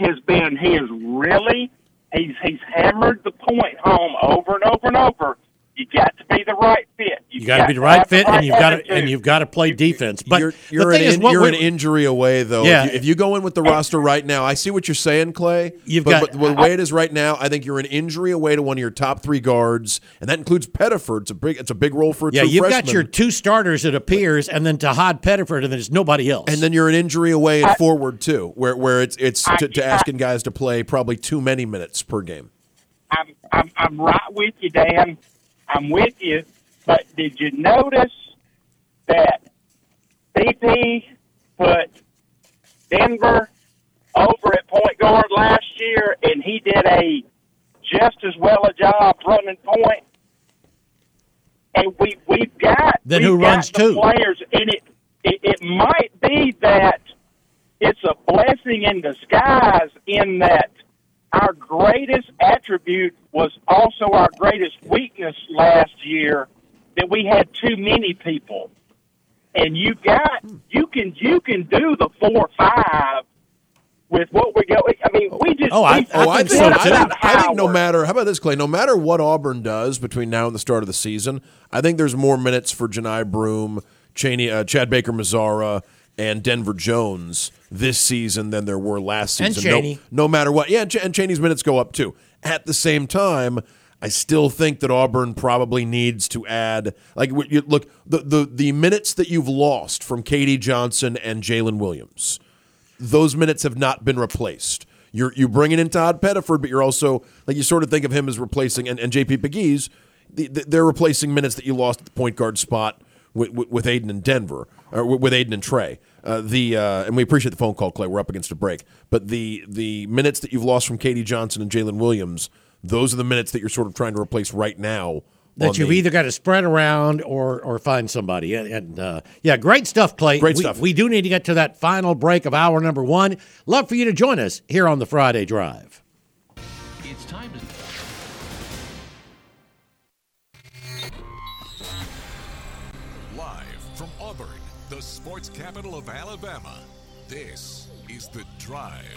he's hammered the point home over and over and over. You got to be the right fit. You got to be the right fit, and you've got to play defense. But you're an injury away, though. Yeah. If you go in with the roster right now, I see what you're saying, Clay. But the way it is right now, I think you're an injury away to one of your top three guards, and that includes Pettiford. It's a big role for a true freshman. Yeah, you've got your two starters, it appears, and then Tahad Pettiford, and then there's nobody else. And then you're an injury away at forward too, where it's to asking guys to play probably too many minutes per game. I'm right with you, Dan. I'm with you, but did you notice that BP put Denver over at point guard last year, and he did a just as well a job running point? And we've got the players, and it might be that it's a blessing in disguise in that our greatest attribute was also our greatest weakness last year, that we had too many people. And you can do the 4-5 with what we go. I mean, we just. I think no matter. How about this, Clay? No matter what Auburn does between now and the start of the season, I think there's more minutes for Janai Broome, Chad Baker-Mazara, and Denver Jones this season than there were last season. And Chaney. No matter what. Yeah, and Chaney's minutes go up too. At the same time, I still think that Auburn probably needs to add, look, the minutes that you've lost from K.D. Johnson and Jalen Williams, those minutes have not been replaced. You're bringing in Todd Pettiford, but you're also, you sort of think of him as replacing, and J.P. Pegues, they're replacing minutes that you lost at the point guard spot with Aiden and Denver, or with Aiden and Trey. And we appreciate the phone call, Clay. We're up against a break. But the minutes that you've lost from Katie Johnson and Jalen Williams, those are the minutes that you're sort of trying to replace right now. That you've either got to spread around or find somebody. And great stuff, Clay. Great stuff. We do need to get to that final break of hour number 1. Love for you to join us here on the Friday Drive. It's time to... Live from Auburn, the sports capital of Alabama, this is The Drive.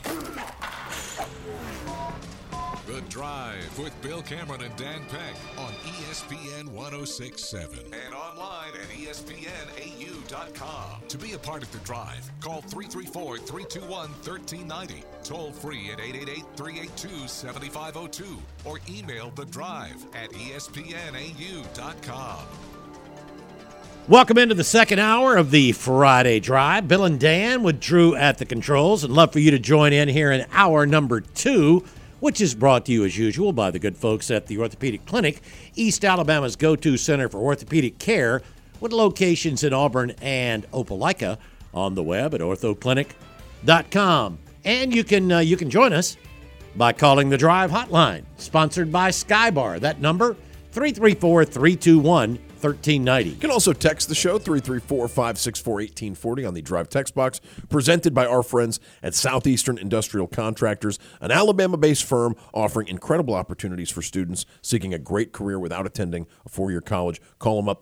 The Drive with Bill Cameron and Dan Peck on ESPN 106.7 and online at ESPNAU.com. To be a part of The Drive, call 334-321-1390, toll free at 888-382-7502, or email The Drive at ESPNAU.com. Welcome into the second hour of the Friday Drive. Bill and Dan with Drew at the controls, and love for you to join in here in hour number 2, which is brought to you as usual by the good folks at the Orthopedic Clinic, East Alabama's go-to center for orthopedic care, with locations in Auburn and Opelika, on the web at orthoclinic.com. And you can join us by calling the Drive hotline, sponsored by Skybar. That number, 334-321-1390. You can also text the show, 334-564-1840 on the Drive text box, presented by our friends at Southeastern Industrial Contractors, an Alabama-based firm offering incredible opportunities for students seeking a great career without attending a 4-year college. Call them up,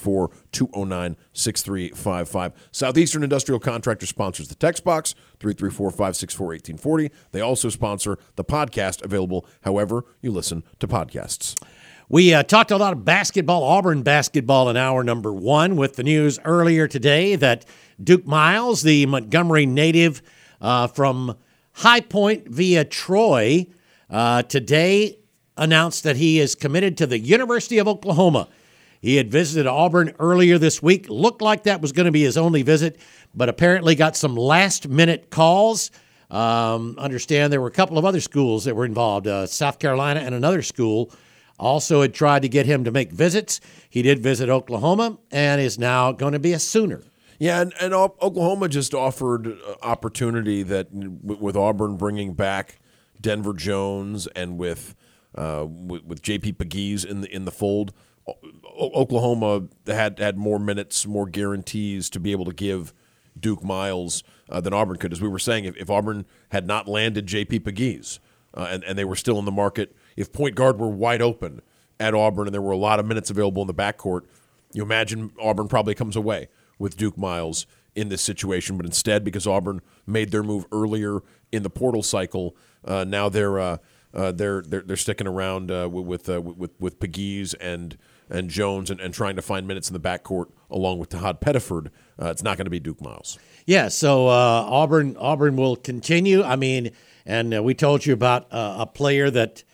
334-209-6355. Southeastern Industrial Contractors sponsors the text box, 334-564-1840. They also sponsor the podcast, available however you listen to podcasts. We talked a lot of basketball, Auburn basketball, in hour number 1, with the news earlier today that Duke Miles, the Montgomery native from High Point via Troy, today announced that he is committed to the University of Oklahoma. He had visited Auburn earlier this week. Looked like that was going to be his only visit, but apparently got some last-minute calls. Understand there were a couple of other schools that were involved, South Carolina and another school also had tried to get him to make visits. He did visit Oklahoma and is now going to be a Sooner. Yeah, and Oklahoma just offered opportunity that with Auburn bringing back Denver Jones and with J.P. Pegues in the fold, Oklahoma had more minutes, more guarantees to be able to give Duke Miles than Auburn could. As we were saying, if Auburn had not landed J.P. Pegues and they were still in the market, if point guard were wide open at Auburn and there were a lot of minutes available in the backcourt, you imagine Auburn probably comes away with Duke Miles in this situation. But instead, because Auburn made their move earlier in the portal cycle, now they're sticking around with Pegues and Jones and trying to find minutes in the backcourt along with Tahad Pettiford. It's not going to be Duke Miles. Yeah, so Auburn will continue. I mean, and we told you about a player that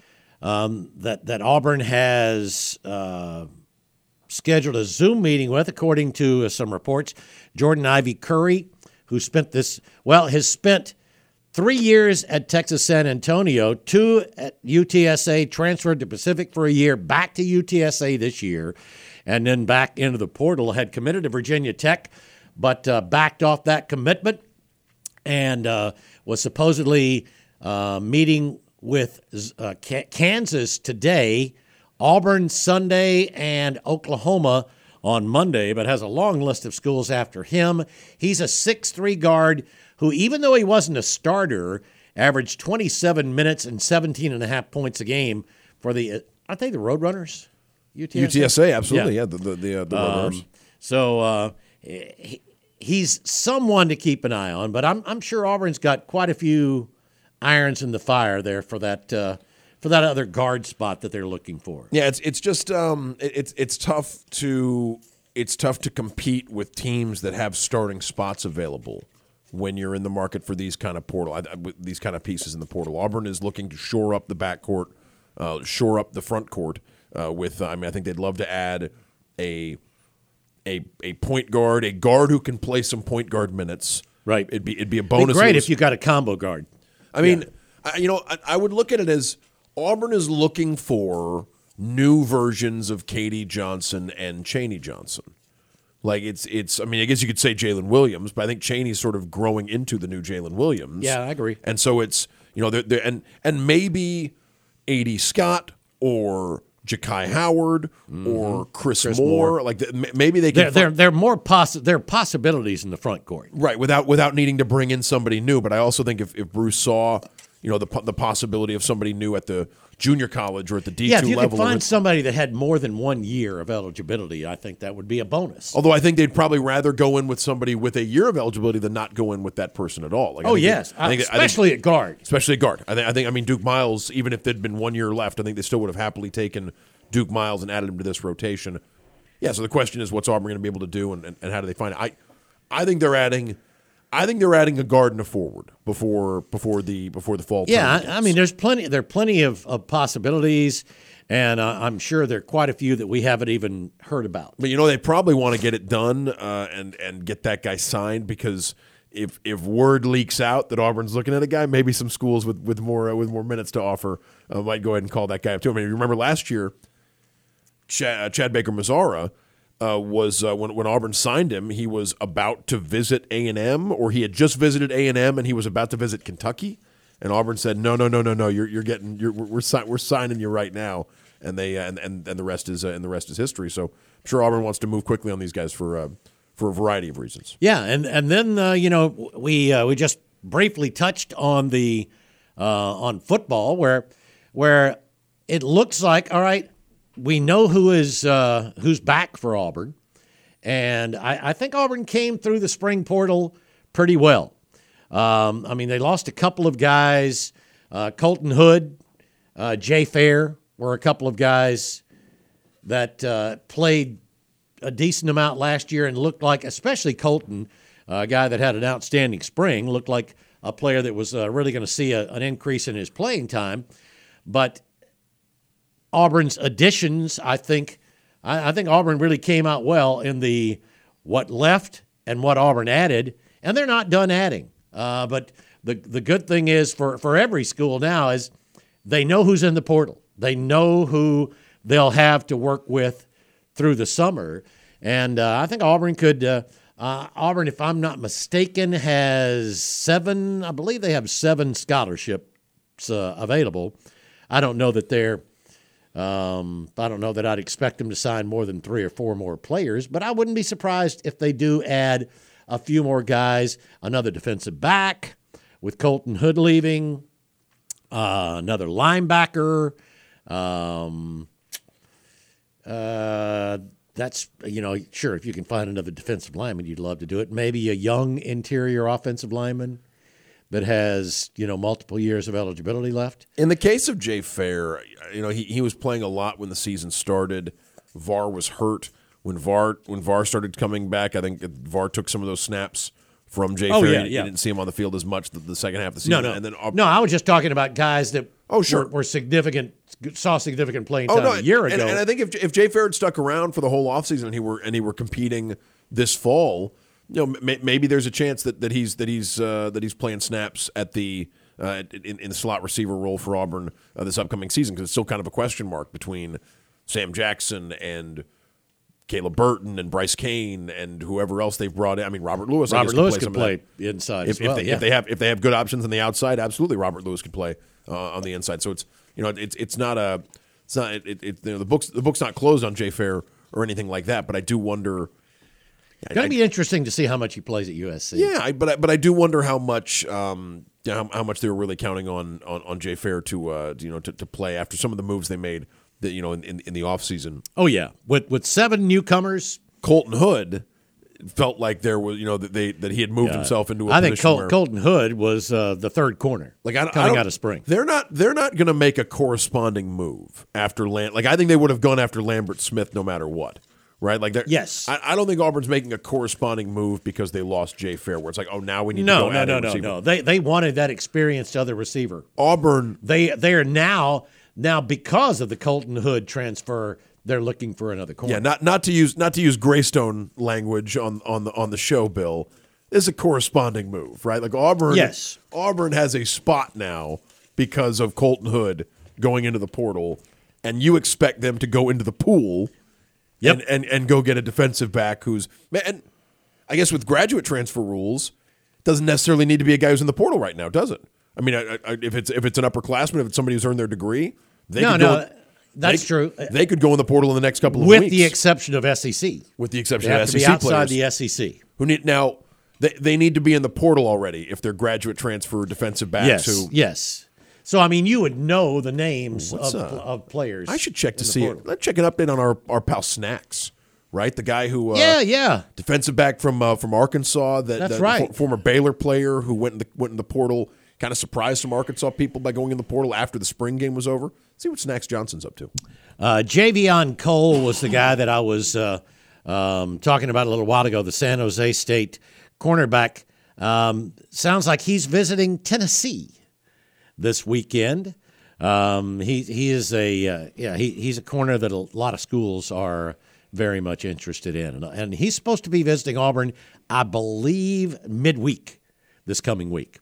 Auburn has scheduled a Zoom meeting with, according to some reports. Jordan Ivy Curry, who has spent 3 years at Texas San Antonio, 2 at UTSA, transferred to Pacific for a year, back to UTSA this year, and then back into the portal, had committed to Virginia Tech, but backed off that commitment and was supposedly meeting with Kansas today, Auburn Sunday, and Oklahoma on Monday, but has a long list of schools after him. He's a 6'3" guard who, even though he wasn't a starter, averaged 27 minutes and 17.5 points a game for aren't they the Roadrunners? UTSA, absolutely, yeah, the Roadrunners. So he's someone to keep an eye on, but I'm sure Auburn's got quite a few irons in the fire there for that other guard spot that they're looking for. Yeah, it's just it's tough to compete with teams that have starting spots available when you're in the market for these kind of these kind of pieces in the portal. Auburn is looking to shore up the backcourt, shore up the front court with. I think they'd love to add a point guard, a guard who can play some point guard minutes. Right, it'd be a bonus. It'd be great if you got a combo guard. I mean, I would look at it as Auburn is looking for new versions of Katie Johnson and Chaney Johnson. Like it's. I mean, I guess you could say Jalen Williams, but I think Chaney's sort of growing into the new Jalen Williams. Yeah, I agree. And so it's and maybe A.D. Scott or Ja'Kai Howard or Chris Moore. Like maybe they can. There are possibilities in the front court. Right, without needing to bring in somebody new. But I also think if Bruce saw, the possibility of somebody new at the junior college or at the D2 level. Yeah, if you level. could find somebody that had more than 1 year of eligibility, I think that would be a bonus. Although I think they'd probably rather go in with somebody with a year of eligibility than not go in with that person at all. Especially at guard. Especially at guard. I think Duke Miles, even if there'd been 1 year left, I think they still would have happily taken Duke Miles and added him to this rotation. Yeah, so the question is, what's Auburn going to be able to do, and how do they find it? I think they're adding a guard and a forward before the fall. Yeah, I mean, there are plenty of possibilities, and I'm sure there are quite a few that we haven't even heard about. But they probably want to get it done and get that guy signed, because if word leaks out that Auburn's looking at a guy, maybe some schools with more minutes to offer might go ahead and call that guy up too. I mean, you remember last year, Chad Baker-Mazara. Was when Auburn signed him, he was about to visit A&M, or he had just visited A&M and he was about to visit Kentucky, and Auburn said, no, we're signing you right now, and they and the rest is history. So I'm sure Auburn wants to move quickly on these guys for a variety of reasons. Yeah, and then we just briefly touched on the on football where it looks like, all right, we know who's back for Auburn, and I think Auburn came through the spring portal pretty well. I mean, they lost a couple of guys. Colton Hood, Jay Fair were a couple of guys that played a decent amount last year and looked like, especially Colton, a guy that had an outstanding spring, looked like a player that was really going to see an increase in his playing time. But Auburn's additions, I think Auburn really came out well in the what left and what Auburn added, and they're not done adding. But the good thing is for every school now is they know who's in the portal. They know who they'll have to work with through the summer, and I think Auburn could. Auburn, if I'm not mistaken, has 7. I believe they have 7 scholarships available. I don't know that they're. I don't know that I'd expect them to sign more than 3 or 4 more players, but I wouldn't be surprised if they do add a few more guys, another defensive back with Colton Hood leaving, another linebacker. That's, sure, if you can find another defensive lineman, you'd love to do it. Maybe a young interior offensive lineman that has, multiple years of eligibility left. In the case of Jay Fair, he was playing a lot when the season started. VAR was hurt. When VAR started coming back, I think VAR took some of those snaps from Jay Fair. Yeah. You didn't see him on the field as much the second half of the season. No. And then, no, I was just talking about guys that were significant, saw significant playing time a year ago. And I think if Jay Fair had stuck around for the whole offseason and he were competing this fall, maybe there's a chance that he's playing snaps at the in the slot receiver role for Auburn this upcoming season, because it's still kind of a question mark between Sam Jackson and Caleb Burton and Bryce Kane and whoever else they've brought in. I mean, Robert Lewis could play inside as well. If they have good options on the outside, absolutely Robert Lewis could play on the inside. So the book's not closed on Jay Fair or anything like that. But I do wonder. It's going to be interesting to see how much he plays at USC. Yeah, but I do wonder how much how much they were really counting on Jay Fair to play after some of the moves they made that in the offseason. Oh yeah, with 7 newcomers, Colton Hood felt like there was that he had moved himself into a I position think Colton Hood was the third corner coming out of spring. They're not going to make a corresponding move after I think they would have gone after Lambert Smith no matter what. Right? Yes. I don't think Auburn's making a corresponding move because they lost Jay Fair, where it's like, oh, now we need to go add a receiver. No. They wanted that experienced other receiver. Auburn. They are now because of the Colton Hood transfer, they're looking for another corner. Yeah, not to use Greystone language on the show, Bill. Is a corresponding move, right? Like Auburn. Yes. Auburn has a spot now because of Colton Hood going into the portal, and you expect them to go into the pool Yep. and go get a defensive back who's – and I guess with graduate transfer rules, it doesn't necessarily need to be a guy who's in the portal right now, does it? I mean, if it's an upperclassman, if it's somebody who's earned their degree, that's true. They could go in the portal in the next couple of with weeks. The exception of SEC. With the exception they of have SEC to be outside players. the SEC. Who need now? They need to be in the portal already if they're graduate transfer defensive backs. Yes. So, I mean, you would know the names of players. I should check to see it. Let's check an update on our pal Snacks, right? The guy who defensive back from Arkansas. That's right. Former Baylor player who went in the portal, kind of surprised some Arkansas people by going in the portal after the spring game was over. See what Snacks Johnson's up to. Javion Cole was the guy that I was talking about a little while ago, the San Jose State cornerback. Sounds like he's visiting Tennessee this weekend. He's a corner that a lot of schools are very much interested in. And he's supposed to be visiting Auburn, I believe, midweek this coming week.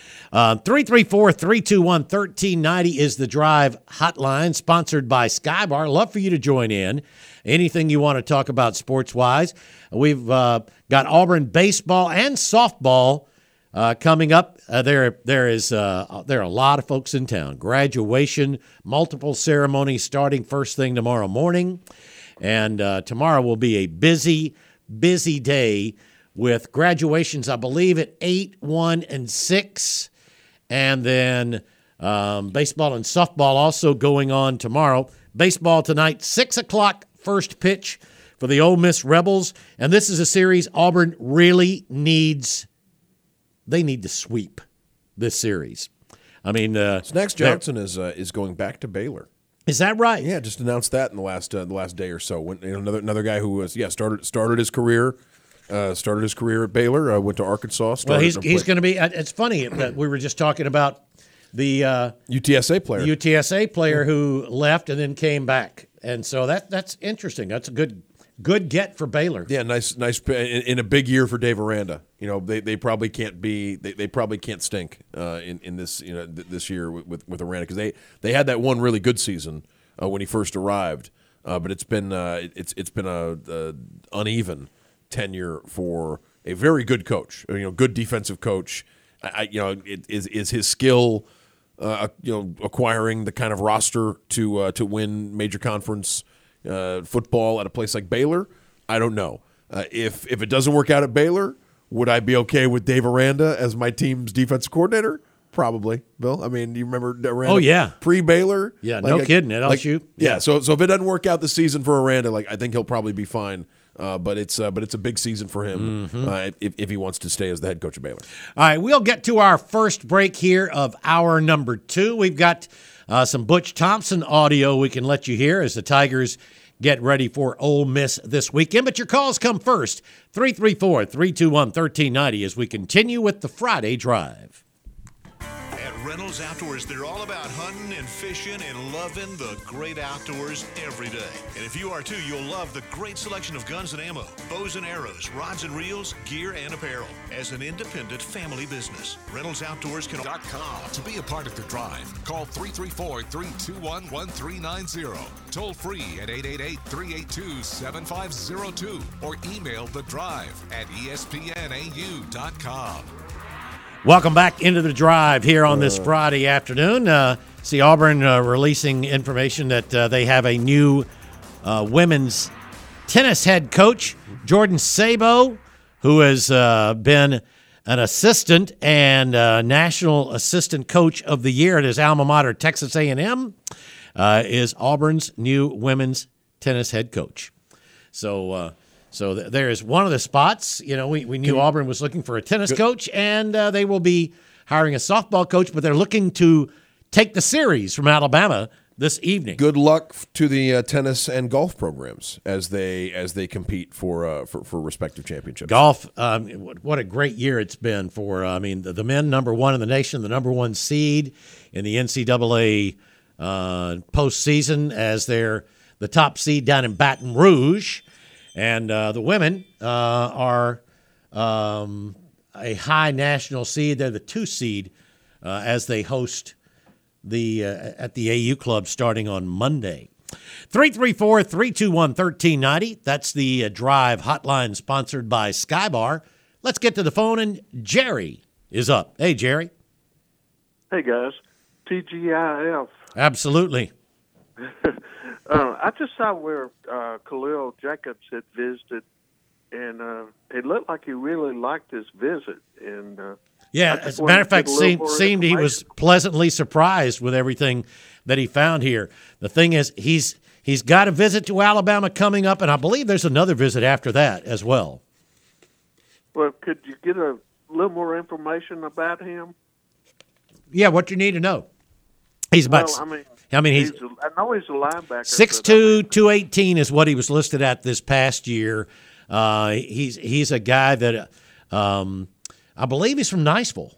334-321-1390 is the Drive hotline, sponsored by Skybar. Love for you to join in. Anything you want to talk about sports-wise. We've got Auburn baseball and softball coming up. There are a lot of folks in town. Graduation, multiple ceremonies starting first thing tomorrow morning. And tomorrow will be a busy day with graduations, I believe, at 8, 1, and 6. And then baseball and softball also going on tomorrow. Baseball tonight, 6 o'clock, first pitch for the Ole Miss Rebels. And this is a series Auburn really needs. They need to sweep this series. I mean, Snacks Johnson is going back to Baylor. Is that right? Yeah, just announced that in the last day or so. Another guy who was started his career. Started his career at Baylor, went to Arkansas. Well, he's going to be. It's funny that we were just talking about the UTSA player who left and then came back, and so that's interesting. That's a good get for Baylor. Yeah, nice in a big year for Dave Aranda. You know, they probably can't be. They probably can't stink in this this year with Aranda, because they had that one really good season when he first arrived, but it's been a uneven tenure for a very good coach, good defensive coach. Is his skill, acquiring the kind of roster to win major conference football at a place like Baylor? I don't know. If it doesn't work out at Baylor, would I be okay with Dave Aranda as my team's defensive coordinator? Probably, Bill. I mean, you remember Aranda? Oh, yeah. Pre-Baylor? Yeah, no kidding. At LSU. Yeah. So if it doesn't work out this season for Aranda, I think he'll probably be fine. But it's a big season for him if he wants to stay as the head coach of Baylor. All right, we'll get to our first break here of hour number 2. We've got some Butch Thompson audio we can let you hear as the Tigers get ready for Ole Miss this weekend. But your calls come first, 334-321-1390, as we continue with the Friday Drive. Reynolds Outdoors, they're all about hunting and fishing and loving the great outdoors every day. And if you are too, you'll love the great selection of guns and ammo, bows and arrows, rods and reels, gear and apparel. As an independent family business, Reynolds Outdoors can... To be a part of the Drive, call 334-321-1390. Toll free at 888-382-7502 or email The Drive at espnau.com. Welcome back into the Drive here on this Friday afternoon. See Auburn releasing information that they have a new women's tennis head coach, Jordan Sabo, who has been an assistant and national assistant coach of the year at his alma mater, Texas A&M, is Auburn's new women's tennis head coach. So there is one of the spots. We knew Auburn was looking for a tennis coach, and they will be hiring a softball coach, but they're looking to take the series from Alabama this evening. Good luck to the tennis and golf programs as they compete for respective championships. Golf, what a great year it's been for. The men, number 1 in the nation, the number 1 seed in the NCAA postseason, as they're the top seed down in Baton Rouge. And the women are a high national seed. They're the 2 seed as they host at the AU Club starting on Monday. 334-321-1390. That's the Drive hotline sponsored by Skybar. Let's get to the phone, and Jerry is up. Hey, Jerry. Hey, guys. TGIF. Absolutely. I just saw where Khalil Jacobs had visited, and it looked like he really liked his visit. And yeah, as a matter of fact, seemed he was pleasantly surprised with everything that he found here. The thing is, he's got a visit to Alabama coming up, and I believe there's another visit after that as well. Well, could you get a little more information about him? Yeah, what you need to know. He's about. Well, I know he's a linebacker. 6'2", 218 is what he was listed at this past year. He's a guy that I believe he's from Niceville.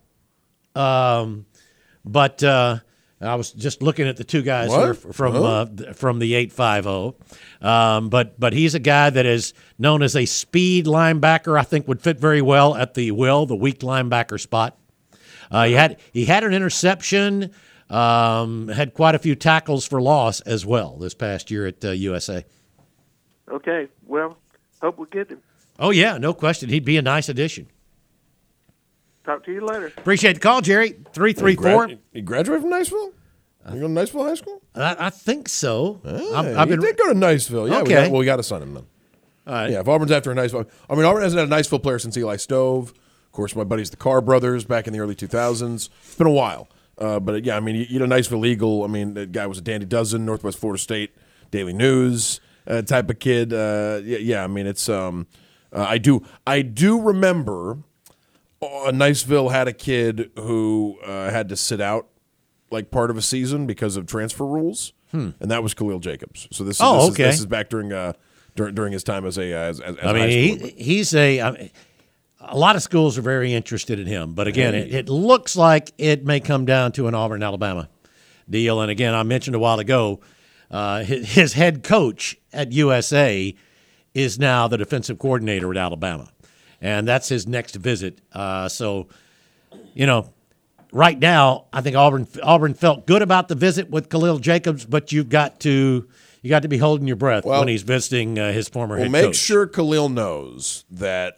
But I was just looking at the two guys here from the 850. But he's a guy that is known as a speed linebacker. I think would fit very well at the weak linebacker spot. He had an interception. Had quite a few tackles for loss as well this past year at USA. Okay, well, hope we get him. Oh, yeah, no question. He'd be a nice addition. Talk to you later. Appreciate the call, Jerry. 334. You graduated from Niceville? You go to Niceville High School? I think so. He did go to Niceville. Yeah, okay. We got to sign him then. All right. Yeah, if Auburn's after a Niceville. I mean, Auburn hasn't had a Niceville player since Eli Stove. Of course, my buddies, the Carr brothers, back in the early 2000s. It's been a while. But, yeah, I mean, you know, Niceville Eagle, I mean, the guy was a Dandy Dozen, Northwest Florida State, Daily News type of kid. I mean, it's I do remember Niceville had a kid who had to sit out like part of a season because of transfer rules, and that was Khalil Jacobs. So this is back during his time as a he's a lot of schools are very interested in him, but again, it looks like it may come down to an Auburn, Alabama deal. And again, I mentioned a while ago, his head coach at USA is now the defensive coordinator at Alabama, and that's his next visit. So, you know, right now, I think Auburn felt good about the visit with Khalil Jacobs, but you got to be holding your breath when he's visiting his former head coach. Well, make sure Khalil knows that.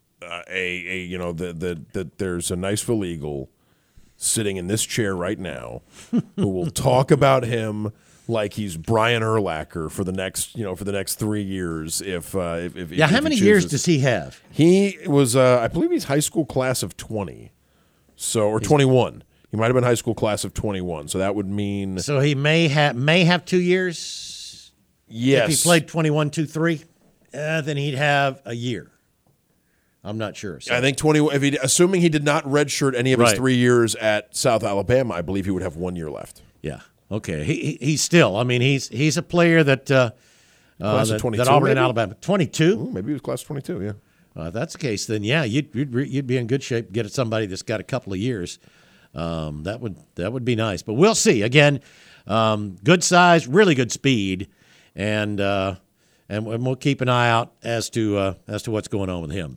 That there's a Niceville Eagle sitting in this chair right now who will talk about him like he's Brian Urlacher for the next 3 years. If how many years does he have? He was, I believe he's high school class of 20, or 21. He might have been high school class of 21. So that would mean he may have 2 years. Yes, if he played 21, 2-3, then he'd have a year. I'm not sure. So. I think 20. Assuming he did not redshirt any of his 3 years at South Alabama, I believe he would have 1 year left. Yeah. Okay. He's still. I mean, he's a player that class of 22, that Auburn maybe? and Alabama 22. Maybe he was class of 22. Yeah. If that's the case, then yeah, you'd be in good shape to get somebody that's got a couple of years. That would be nice. But we'll see. Again, good size, really good speed, and we'll keep an eye out as to what's going on with him.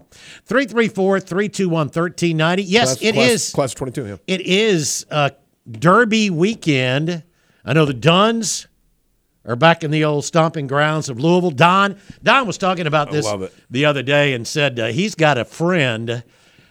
334-321-1390. Yes, it is class 22. Yeah, it is Derby weekend. I know the Duns are back in the old stomping grounds of Louisville. Don was talking about this the other day and said he's got a friend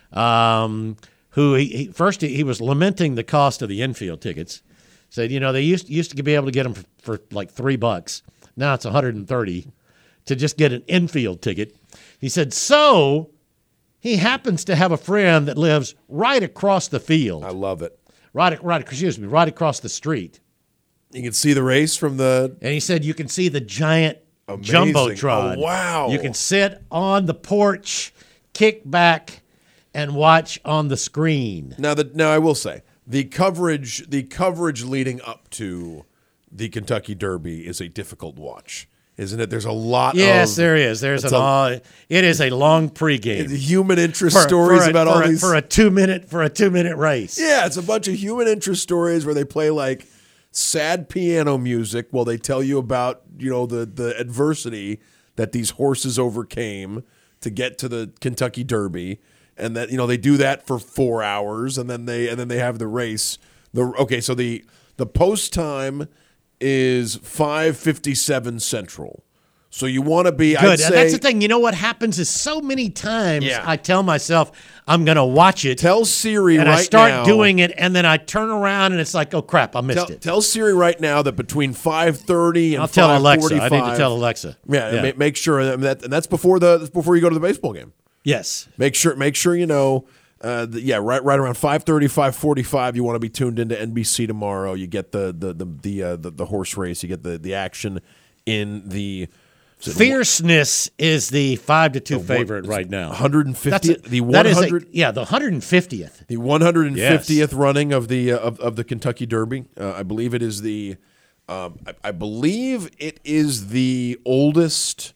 who he was lamenting the cost of the infield tickets. Said they used to be able to get them for like $3. Now it's $130. To just get an infield ticket. He said, so he happens to have a friend that lives right across the field. I love it. Right across the street. You can see the race from the... And he said you can see the giant Jumbotron. Oh, wow. You can sit on the porch, kick back, and watch on the screen. Now I will say, the coverage leading up to the Kentucky Derby is a difficult watch. Isn't it? There's a lot Yes, there is. It is a long pregame. Human interest stories about all these for a 2-minute race. Yeah, it's a bunch of human interest stories where they play like sad piano music while they tell you about, the adversity that these horses overcame to get to the Kentucky Derby, and that they do that for 4 hours and then they have the race. So the post time is 5:57 Central. So you want to be, Good. I'd say, That's the thing. You know what happens is so many times I tell myself I'm going to watch it. Tell Siri and right now. I start doing it, and then I turn around, and it's like, oh, crap, I missed it. Tell Siri right now that between 5:30 and I'll tell 5:45. Alexa. I need to tell Alexa. Yeah. Make sure that, and that's before you go to the baseball game. Yes. Make sure you know. Right around 5:30, 5:45. You want to be tuned into NBC tomorrow. You get the horse race. You get the action in the. Fierceness is the 5-2 favorite right now. 150th, the 100. That is the 150th. The 150th running of the Kentucky Derby. I believe it is the. I believe it is the oldest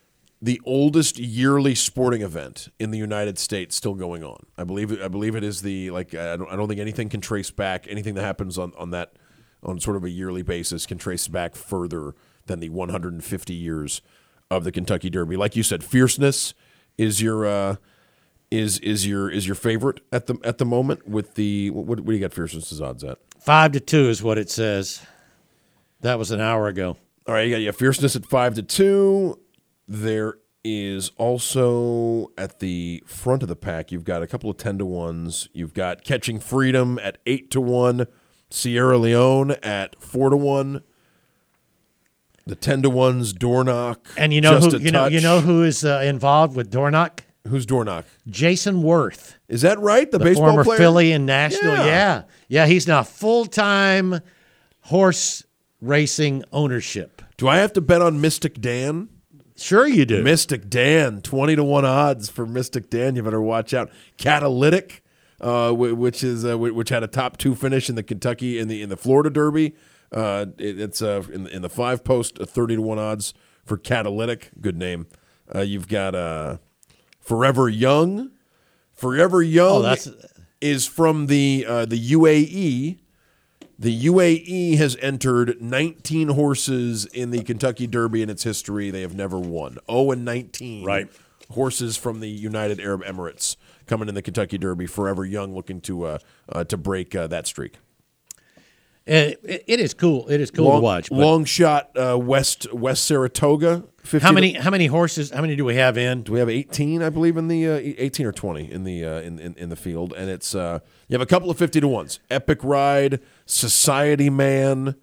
yearly sporting event in the United States still going on. I believe it is the I don't think anything can trace back anything that happens on sort of a yearly basis can trace back further than the 150 years of the Kentucky Derby. Like you said, fierceness is your favorite at the moment with the what do you got fierceness's odds at? 5-2 is what it says. That was an hour ago. All right, you got fierceness at 5-2. There is also at the front of the pack, you've got a couple of 10-1s. You've got Catching Freedom at 8-1, Sierra Leone at 4-1. The 10-1s, Dornoch. And you know who is involved with Dornoch? Who's Dornoch? Jason Worth. Is that right? The baseball former player? Philly and National. Yeah. He's now full-time horse racing ownership. Do I have to bet on Mystic Dan? Sure you do. Mystic Dan, 20-1 odds for Mystic Dan. You better watch out. Catalytic, which had a top 2 finish in the Kentucky in the Florida Derby. It's in the 5-post 30-1 odds for Catalytic. Good name. You've got Forever Young. Forever Young is from the UAE. The UAE has entered 19 horses in the Kentucky Derby in its history. They have never won. 0-19. Right. Horses from the United Arab Emirates coming in the Kentucky Derby. Forever Young looking to break that streak. It is cool. It is cool to watch. Long shot West Saratoga. 50 how many horses? How many do we have in? Do we have 18? I believe in the 18 or 20 in the field, and it's you have a couple of 50-1s. Epic Ride, Society Man,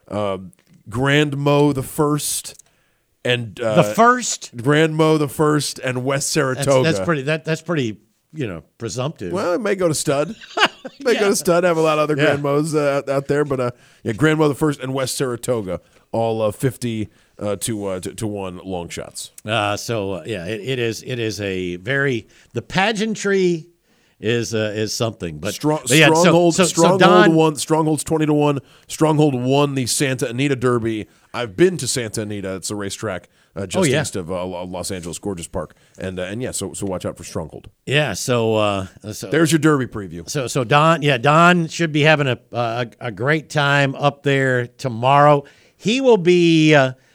Grand Mo the First, and Grand Mo the First, and West Saratoga. That's pretty. Presumptive. Well, it may go to stud. Go to stud. Have a lot of other Grand Mo's out there, but Grand Mo the First and West Saratoga, all 50 to 1 long shots. It is a very the pageantry is something, but Stronghold's 20-1. Stronghold won the Santa Anita Derby. I've been to Santa Anita. It's a racetrack just east of Los Angeles, gorgeous park, so watch out for Stronghold. Yeah, so there's your Derby preview. So Don should be having a great time up there tomorrow. He will be.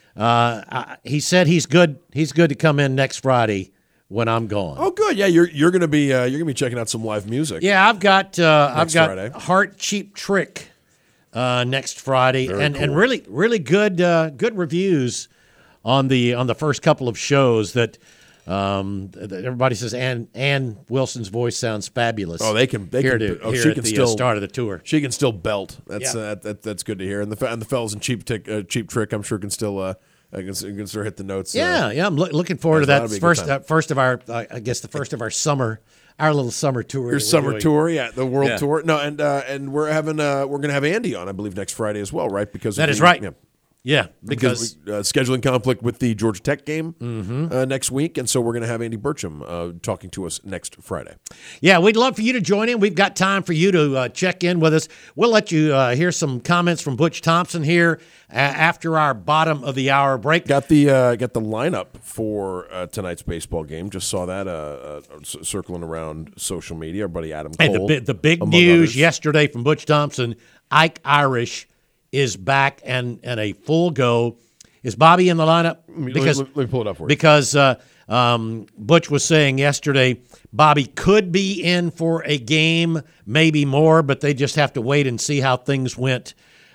He said he's good. He's good to come in next Friday when I'm gone. Oh, good. Yeah, you're gonna be checking out some live music. Yeah, I've got Friday. Heart Cheap Trick next Friday, and really good reviews on the first couple of shows that everybody says Ann Wilson's voice sounds fabulous. Oh, she can still start of the tour. She can still belt. That's that's good to hear. And the fellas in Cheap Trick, I'm sure can still hit the notes. I'm looking forward to that first of our the first of our summer. Our little summer tour. Your summer tour, the world tour. No, and we're gonna have Andy on, I believe, next Friday as well, right? Because that is right. Yeah, because scheduling conflict with the Georgia Tech game next week, and so we're going to have Andy Burcham talking to us next Friday. Yeah, we'd love for you to join in. We've got time for you to check in with us. We'll let you hear some comments from Butch Thompson here after our bottom of the hour break. Got the lineup for tonight's baseball game. Just saw that circling around social media. Our buddy Adam Cole. Hey, the big news yesterday from Butch Thompson: Ike Irish is back and a full go. Is Bobby in the lineup? Because let me pull it up for you. Because Butch was saying yesterday Bobby could be in for a game, maybe more, but they just have to wait and see how things went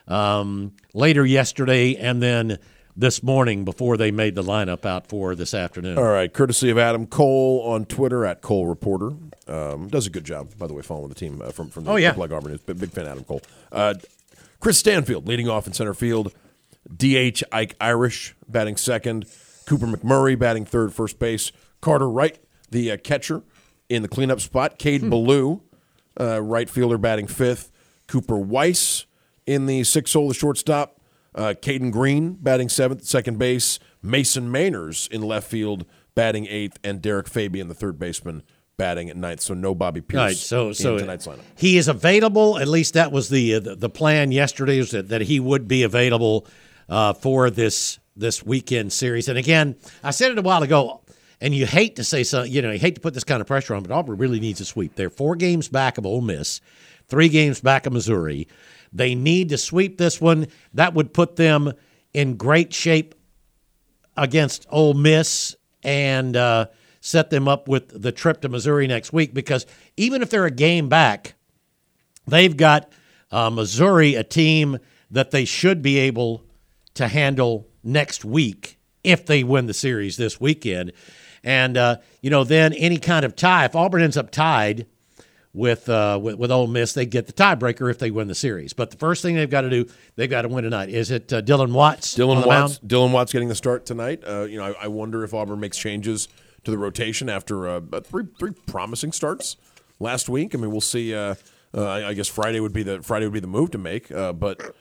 later yesterday and then this morning before they made the lineup out for this afternoon. All right, courtesy of Adam Cole on Twitter at Cole Reporter. Does a good job, by the way, following the team from the Like Auburn News. Big fan of Adam Cole. Chris Stanfield leading off in center field. DH Ike Irish batting second. Cooper McMurray batting third, first base. Carter Wright, the catcher, in the cleanup spot. Cade Ballou, right fielder, batting fifth. Cooper Weiss in the sixth hole, the shortstop. Caden Green batting seventh, second base. Mason Mainers in left field batting eighth, and Derek Fabian, the third baseman, batting at ninth. So no Bobby Pierce right, so in tonight's lineup. He is available. At least that was the plan yesterday, was that he would be available for this weekend series. And again, I said it a while ago, and you hate to say so, you hate to put this kind of pressure on, but Auburn really needs a sweep. They're 4 games back of Ole Miss, 3 games back of Missouri. They need to sweep this one. That would put them in great shape against Ole Miss and set them up with the trip to Missouri next week, because even if they're a game back, they've got Missouri, a team that they should be able to handle next week if they win the series this weekend. And, then any kind of tie, if Auburn ends up tied with Ole Miss, they get the tiebreaker if they win the series. But the first thing they've got to do, they've got to win tonight. Is it Dylan Watts? Dylan Watts getting the start tonight. I wonder if Auburn makes changes to the rotation after three promising starts last week. I mean, we'll see. I guess Friday would be the move to make. But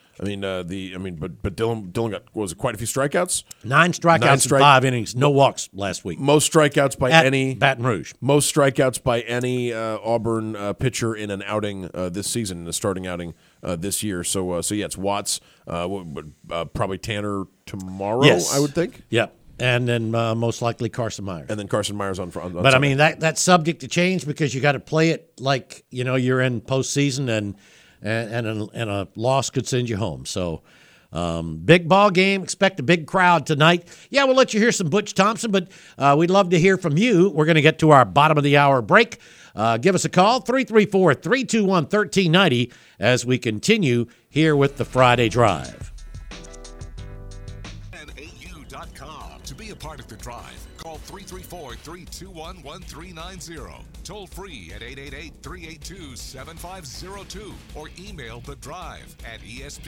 Dylan got quite a few strikeouts. 9 strikeouts in 5 innings, no walks last week. Most strikeouts by any Baton Rouge. Most strikeouts by any Auburn pitcher in an outing this season, in a starting outing this year. So it's Watts, probably Tanner tomorrow. Yes. I would think. Yep. And then most likely Carson Myers. And then Carson Myers on front. But, I mean, that's subject to change because you got to play it like, you're in postseason and a loss could send you home. So, big ball game. Expect a big crowd tonight. Yeah, we'll let you hear some Butch Thompson, but we'd love to hear from you. We're going to get to our bottom of the hour break. Give us a call, 334-321-1390, as we continue here with the Friday Drive. To be a part of the drive, call 334-321-1390. Toll free at 888-382-7502 or email the drive at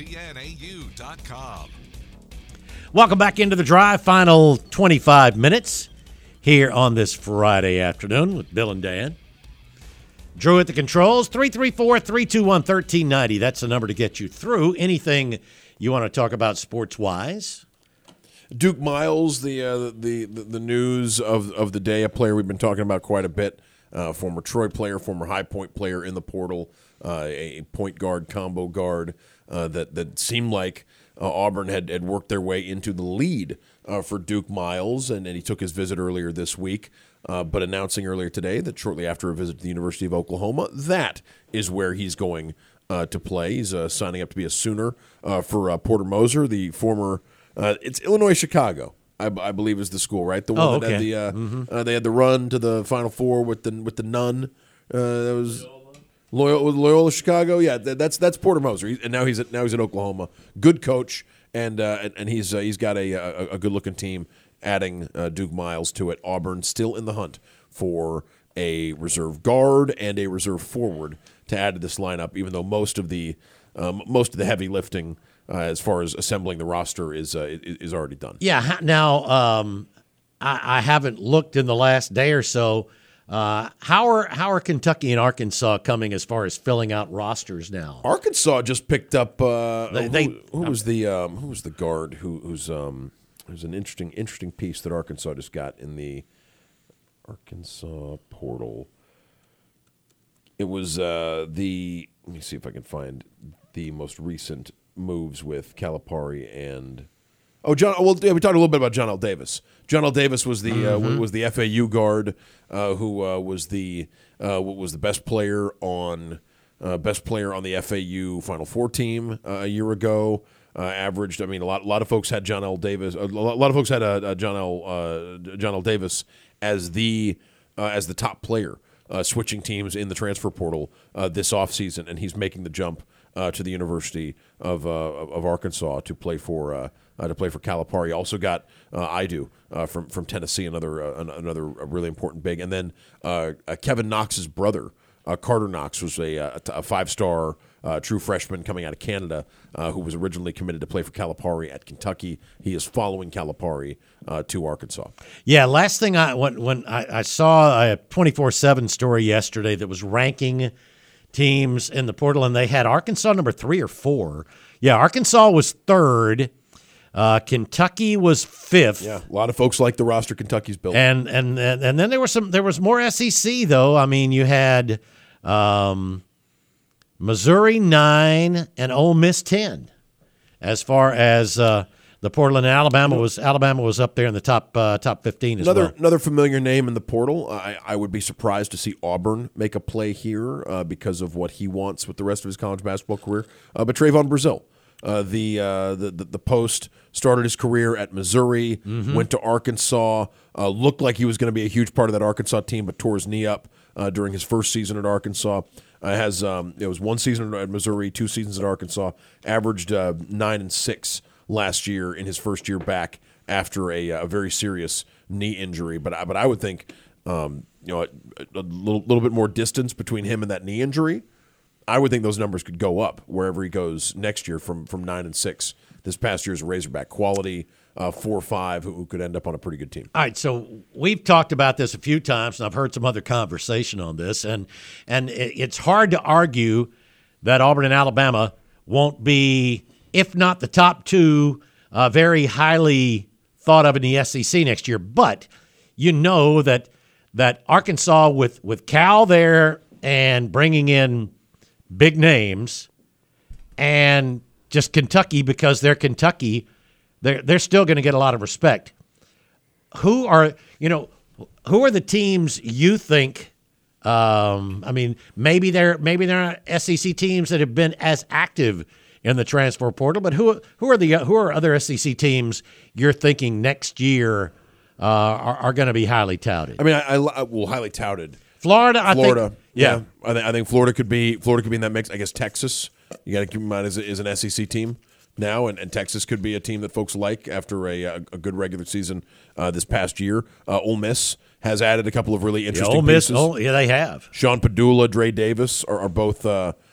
espnau.com. Welcome back into the drive. Final 25 minutes here on this Friday afternoon with Bill and Dan. Drew at the controls, 334-321-1390. That's the number to get you through anything you want to talk about sports-wise. Duke Miles, the news of the day, a player we've been talking about quite a bit, former Troy player, former High Point player in the portal, a point guard, combo guard that seemed like Auburn had worked their way into the lead for Duke Miles, and he took his visit earlier this week, but announcing earlier today that shortly after a visit to the University of Oklahoma, that is where he's going to play. He's signing up to be a Sooner for Porter Moser, the former it's Illinois Chicago, I believe is the school, right? The one that had they had the run to the Final Four with the nun. That was Loyola Chicago. Yeah, that's Porter Moser, and now he's at Oklahoma. Good coach, and he's got a good looking team. Adding Duke Miles to it. Auburn still in the hunt for a reserve guard and a reserve forward to add to this lineup, even though most of the heavy lifting as far as assembling the roster is already done. Yeah. Now, I haven't looked in the last day or so. How are Kentucky and Arkansas coming as far as filling out rosters now? Arkansas just picked up. Who was the guard? Who's an interesting piece that Arkansas just got in the Arkansas portal. It was let me see if I can find the most recent moves with Calipari and John. Well, yeah, we talked a little bit about John L. Davis. John L. Davis was the FAU guard who was the best player on the FAU Final Four team a year ago. Averaged. I mean, a lot of folks had John L. Davis. A lot of folks had John L. Davis as the top player, switching teams in the transfer portal this offseason, and he's making the jump to the University of Arkansas to play for Calipari. Also got Idu from Tennessee, another really important big, and then Kevin Knox's brother. Carter Knox was a 5-star true freshman coming out of Canada who was originally committed to play for Calipari at Kentucky. He is following Calipari to Arkansas. Yeah, last thing when I saw a 24/7 story yesterday that was ranking teams in the portal, and they had Arkansas number 3 or 4. Yeah, Arkansas was 3rd. Kentucky was 5th. Yeah, a lot of folks like the roster Kentucky's built. And then there was more SEC though. I mean, you had Missouri 9 and Ole Miss 10. As far as the portal, and Alabama was up there in the top 15 as well. Another familiar name in the portal. I would be surprised to see Auburn make a play here because of what he wants with the rest of his college basketball career. But Trayvon Brazile. The post started his career at Missouri, went to Arkansas, looked like he was going to be a huge part of that Arkansas team, but tore his knee up during his first season at Arkansas. It was 1 season at Missouri, 2 seasons at Arkansas, averaged 9 and 6 last year in his first year back after a very serious knee injury. But I would think a little bit more distance between him and that knee injury. I would think those numbers could go up wherever he goes next year from 9 and 6. This past year's Razorback quality, 4-5, who could end up on a pretty good team. All right, so we've talked about this a few times, and I've heard some other conversation on this, and it's hard to argue that Auburn and Alabama won't be, if not the top 2, very highly thought of in the SEC next year. But you know that Arkansas with Cal there and bringing in big names, and just Kentucky, because they're Kentucky, they're still going to get a lot of respect. Who are the teams you think? Maybe they're not SEC teams that have been as active in the transfer portal, but who are other SEC teams you're thinking next year are going to be highly touted? I mean, highly touted. Florida. I think, yeah. I think Florida could be in that mix. I guess Texas, you got to keep in mind, is an SEC team now, and Texas could be a team that folks like after a good regular season this past year. Ole Miss has added a couple of really interesting pieces. They have. Sean Padula, Dre Davis are both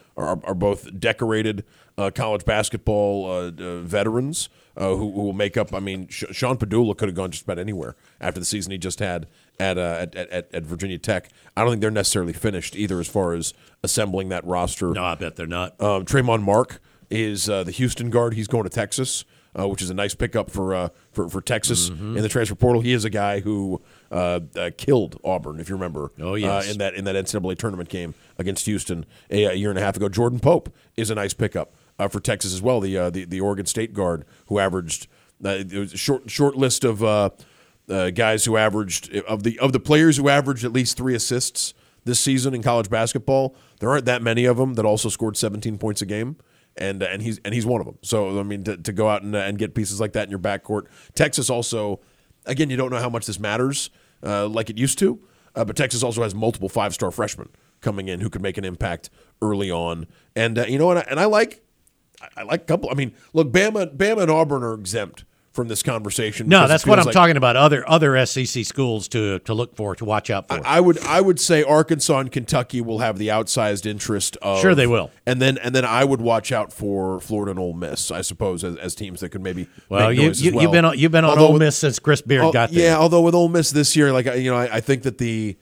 decorated college basketball veterans who will make up. I mean, Sean Padula could have gone just about anywhere after the season he just had at Virginia Tech. I don't think they're necessarily finished either as far as assembling that roster. No, I bet they're not. Tremont Mark is the Houston guard. He's going to Texas, which is a nice pickup for Texas in the transfer portal. He is a guy who killed Auburn, if you remember. Oh yes, in that NCAA tournament game against Houston a year and a half ago. Jordan Pope is a nice pickup for Texas as well. The Oregon State guard who averaged it was a short list of guys who averaged of the players who averaged at least 3 assists this season in college basketball. There aren't that many of them that also scored 17 points a game. And he's one of them. So I mean, to go out and get pieces like that in your backcourt. Texas also, again, you don't know how much this matters like it used to, but Texas also has multiple 5-star freshmen coming in who could make an impact early on. And I like a couple. I mean, look, Bama and Auburn are exempt from this conversation. No, that's what I'm talking about. Other SEC schools to look for, to watch out for. I would say Arkansas and Kentucky will have the outsized interest of. Sure, they will. And then I would watch out for Florida and Ole Miss, I suppose, as teams that could maybe. Well, make noise as well. you've been on Ole Miss since Chris Beard got there. Yeah, although with Ole Miss this year, like I think that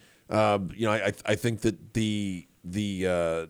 I think that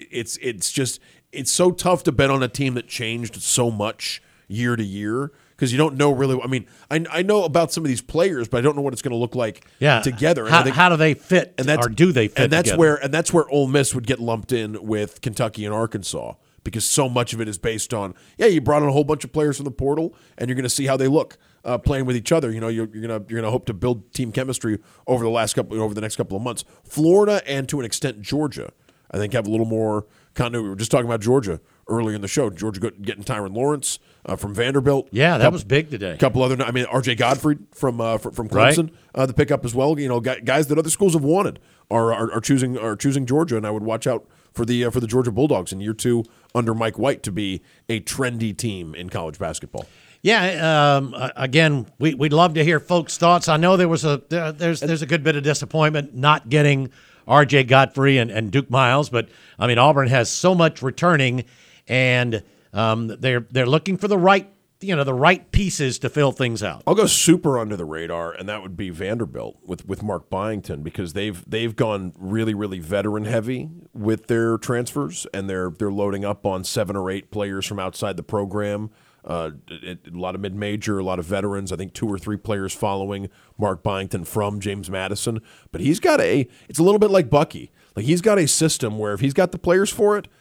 it's so tough to bet on a team that changed so much year to year. Because you don't know really. I mean, I know about some of these players, but I don't know what it's going to look like together. How do they fit? Or do they fit? And that's together? where Ole Miss would get lumped in with Kentucky and Arkansas, because so much of it is based on you brought in a whole bunch of players from the portal, and you're going to see how they look playing with each other. You're gonna hope to build team chemistry over the next couple of months. Florida and to an extent Georgia, I think, have a little more continuity. We were just talking about Georgia earlier in the show. Georgia getting Tyron Lawrence from Vanderbilt. Yeah, that was big today. A couple other, R.J. Godfrey from Clemson, right. The pickup as well. Guys that other schools have wanted are choosing Georgia, and I would watch out for the Georgia Bulldogs in year 2 under Mike White to be a trendy team in college basketball. Yeah, again, we'd love to hear folks' thoughts. I know there's a good bit of disappointment not getting R.J. Godfrey and Duke Miles, but I mean Auburn has so much returning, and they're looking for the right pieces to fill things out. I'll go super under the radar, and that would be Vanderbilt with Mark Byington, because they've gone really, really veteran heavy with their transfers, and they're loading up on 7 or 8 players from outside the program. A lot of mid-major, a lot of veterans. I think 2 or 3 players following Mark Byington from James Madison. But it's a little bit like Bucky. Like, he's got a system where if he's got the players for it,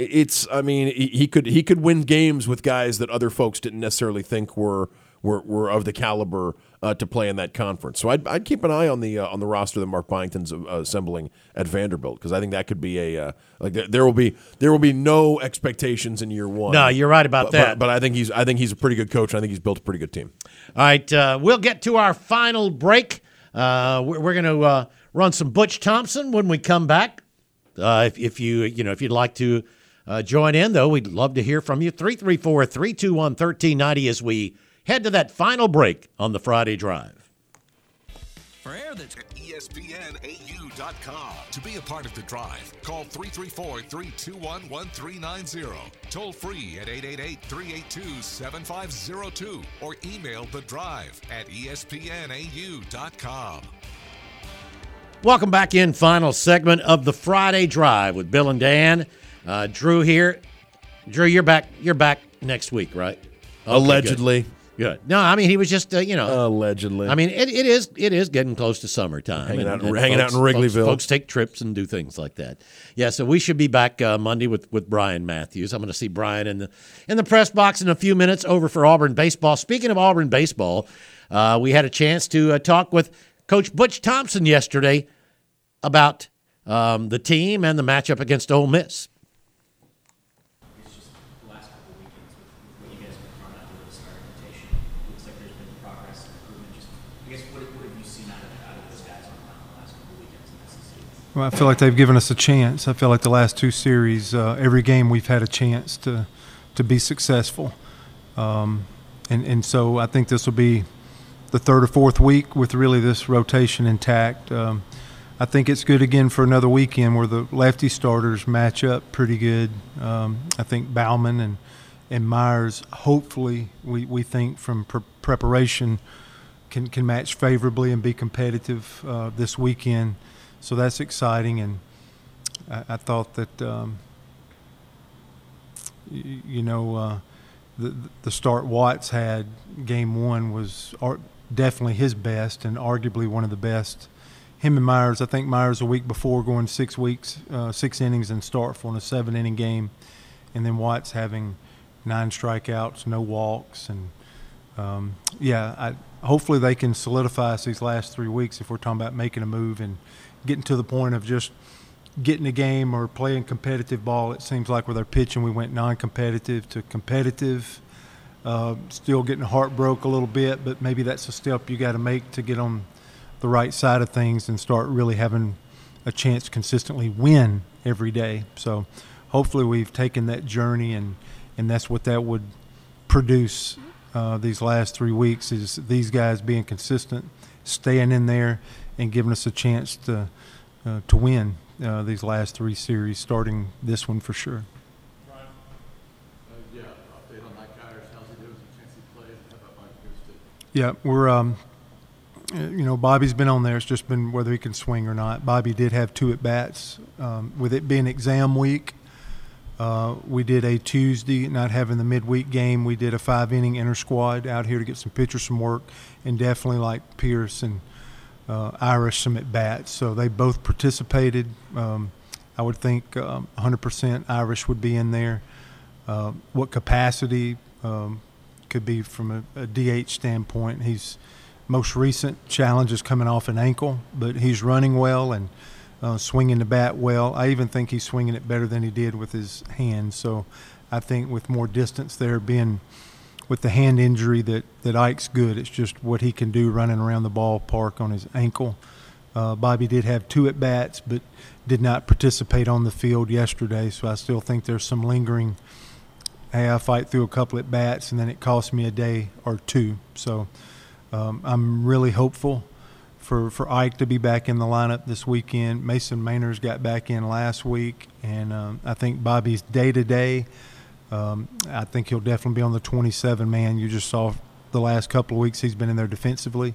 he could win games with guys that other folks didn't necessarily think were of the caliber to play in that conference. So I'd keep an eye on the roster that Mark Byington's assembling at Vanderbilt, because I think that could be there will be no expectations in year 1. No, you're right about that. But I think he's a pretty good coach. And I think he's built a pretty good team. All right, we'll get to our final break. We're going to run some Butch Thompson when we come back. If you'd like to join in, though, we'd love to hear from you. 334-321-1390 as we head to that final break on the Friday Drive. For air that's at ESPNAU.com. To be a part of the drive, call 334-321-1390. Toll free at 888-382-7502 or email the drive at ESPNAU.com. Welcome back in. Final segment of the Friday Drive with Bill and Dan. Drew here. Drew, you're back next week, right? Okay, allegedly. Good. No, I mean he was just allegedly. I mean it is getting close to summertime. Hanging out in Wrigleyville. Folks take trips and do things like that. Yeah, so we should be back Monday with Brian Matthews. I'm going to see Brian in the press box in a few minutes over for Auburn baseball. Speaking of Auburn baseball, we had a chance to talk with Coach Butch Thompson yesterday about the team and the matchup against Ole Miss. It's just the last couple of weekends with what you guys have been trying out to the starting rotation. Looks like there's been progress and improvement. Just, I guess, what have you seen out of those guys on the last couple of weekends in the SEC? Well, I feel like they've given us a chance. I feel like the last 2 series, every game we've had a chance to be successful. And so I think this will be the 3rd or 4th week with really this rotation intact. I think it's good again for another weekend where the lefty starters match up pretty good. I think Bauman and Myers, hopefully, we think from preparation can match favorably and be competitive this weekend. So that's exciting. And I thought that, the start Watts had game 1 was definitely his best and arguably one of the best. Him and Myers, I think Myers a week before going 6 innings and start for a 7-inning game, and then Watts having 9 strikeouts, no walks, and hopefully they can solidify us these last 3 weeks if we're talking about making a move and getting to the point of just getting a game or playing competitive ball. It seems like with our pitching we went non-competitive to competitive. Still getting heart broke a little bit, but maybe that's a step you got to make to get on the right side of things and start really having a chance to consistently win every day. So hopefully we've taken that journey and that's what that would produce these last 3 weeks is these guys being consistent, staying in there and giving us a chance to win these last 3 series, starting this one for sure. Update on Mike Kyers. How's he doing? Chance he played? How about Mike Pierce too? Yeah, we're Bobby's been on there. It's just been whether he can swing or not. Bobby did have 2 at-bats. With it being exam week, we did a Tuesday, not having the midweek game. We did a 5-inning inter-squad out here to get some pitchers some work, and definitely like Pierce and Irish some at-bats. So they both participated. I would think 100% Irish would be in there. What capacity could be from a DH standpoint. He's most recent challenge is coming off an ankle, but he's running well and swinging the bat well. I even think he's swinging it better than he did with his hands. So I think with more distance there, being with the hand injury that Ike's good. It's just what he can do running around the ballpark on his ankle. Bobby did have 2 at-bats, but did not participate on the field yesterday, so I still think there's some lingering, hey, I fight through a couple at-bats, and then it cost me a day or 2. So I'm really hopeful for Ike to be back in the lineup this weekend. Mason Maynard's got back in last week, and I think Bobby's day-to-day, I think he'll definitely be on the 27-man. You just saw the last couple of weeks he's been in there defensively.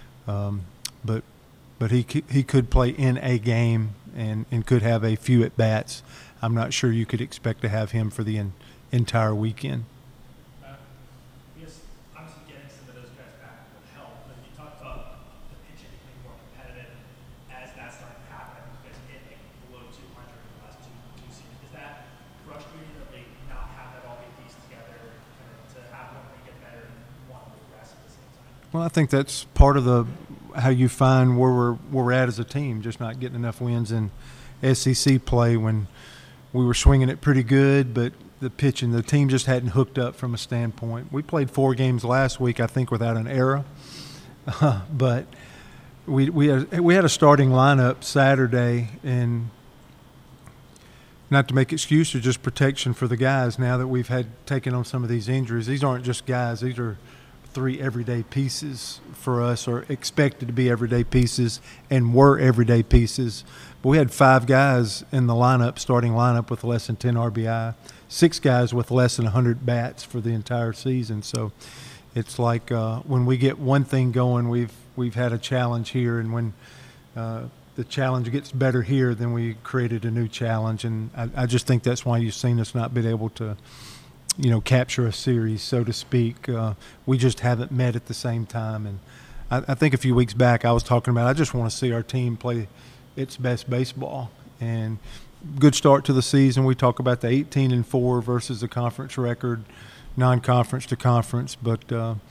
But he could play in a game and could have a few at-bats. I'm not sure you could expect to have him for the entire weekend. Yes, obviously getting some of those guys back will help. But you talked about the pitching becoming more competitive as that started to happen. You guys hit below 200 in the last two seasons. Is that frustrating that they not have that all be pieced together, kind of to have one thing get better and one to progress at the same time? Well, I think that's part of how you find where we're at as a team, just not getting enough wins in SEC play when we were swinging it pretty good, but the pitching, the team just hadn't hooked up from a standpoint. We played 4 games last week, I think, without an error, but we had a starting lineup Saturday, and not to make excuses, just protection for the guys. Now that we've had taken on some of these injuries, these aren't just guys; these are 3 everyday pieces for us, or expected to be everyday pieces, and were everyday pieces. But we had 5 guys in the lineup, starting lineup, with less than 10 RBI, 6 guys with less than 100 bats for the entire season. So it's like when we get one thing going, we've had a challenge here, and when the challenge gets better here, then we created a new challenge. And I just think that's why you've seen us not been able to capture a series, so to speak. We just haven't met at the same time. And I think a few weeks back I was talking about I just want to see our team play its best baseball. And good start to the season. We talk about the 18-4 versus the conference record, non-conference to conference. But,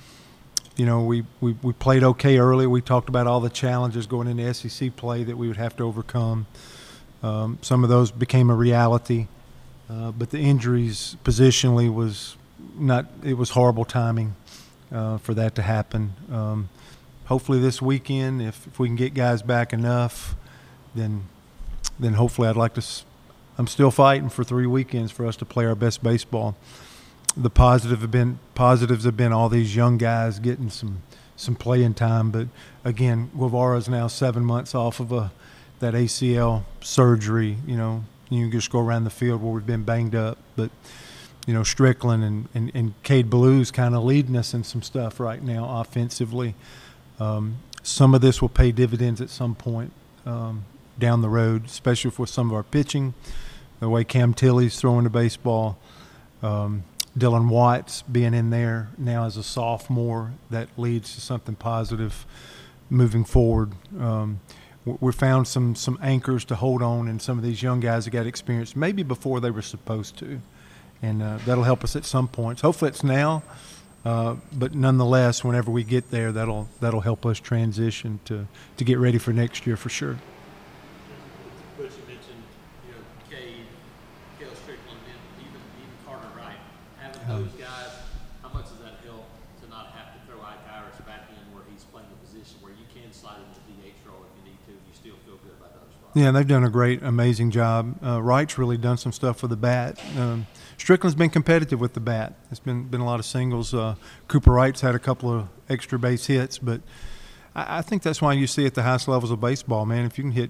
we played okay early. We talked about all the challenges going into SEC play that we would have to overcome. Some of those became a reality. But the injuries positionally was horrible timing for that to happen. Hopefully this weekend, if we can get guys back enough, then hopefully I'm still fighting for 3 weekends for us to play our best baseball. The positives have been all these young guys getting some playing time. But again, Guevara's now 7 months off of that ACL surgery. You can just go around the field where we've been banged up. But, Strickland and Cade Ballew's kind of leading us in some stuff right now offensively. Some of this will pay dividends at some point down the road, especially with some of our pitching, the way Cam Tilley's throwing the baseball. Dylan Watts being in there now as a sophomore, that leads to something positive moving forward. We found some anchors to hold on in some of these young guys that got experience maybe before they were supposed to, and that'll help us at some points. Hopefully it's now, but nonetheless, whenever we get there, that'll help us transition to get ready for next year for sure. Butch, you mentioned Cade, Cale Strickland, and even Carter Wright. Having those guys, how much does that help to not have to throw Ike Iris back in where he's playing a position where you can slide into the DH role if you need to, and you still feel good about those spots? Yeah, they've done a great, amazing job. Wright's really done some stuff with the bat. Strickland's been competitive with the bat. It's been a lot of singles. Cooper Wright's had a couple of extra base hits, but I think that's why you see at the highest levels of baseball, man, if you can hit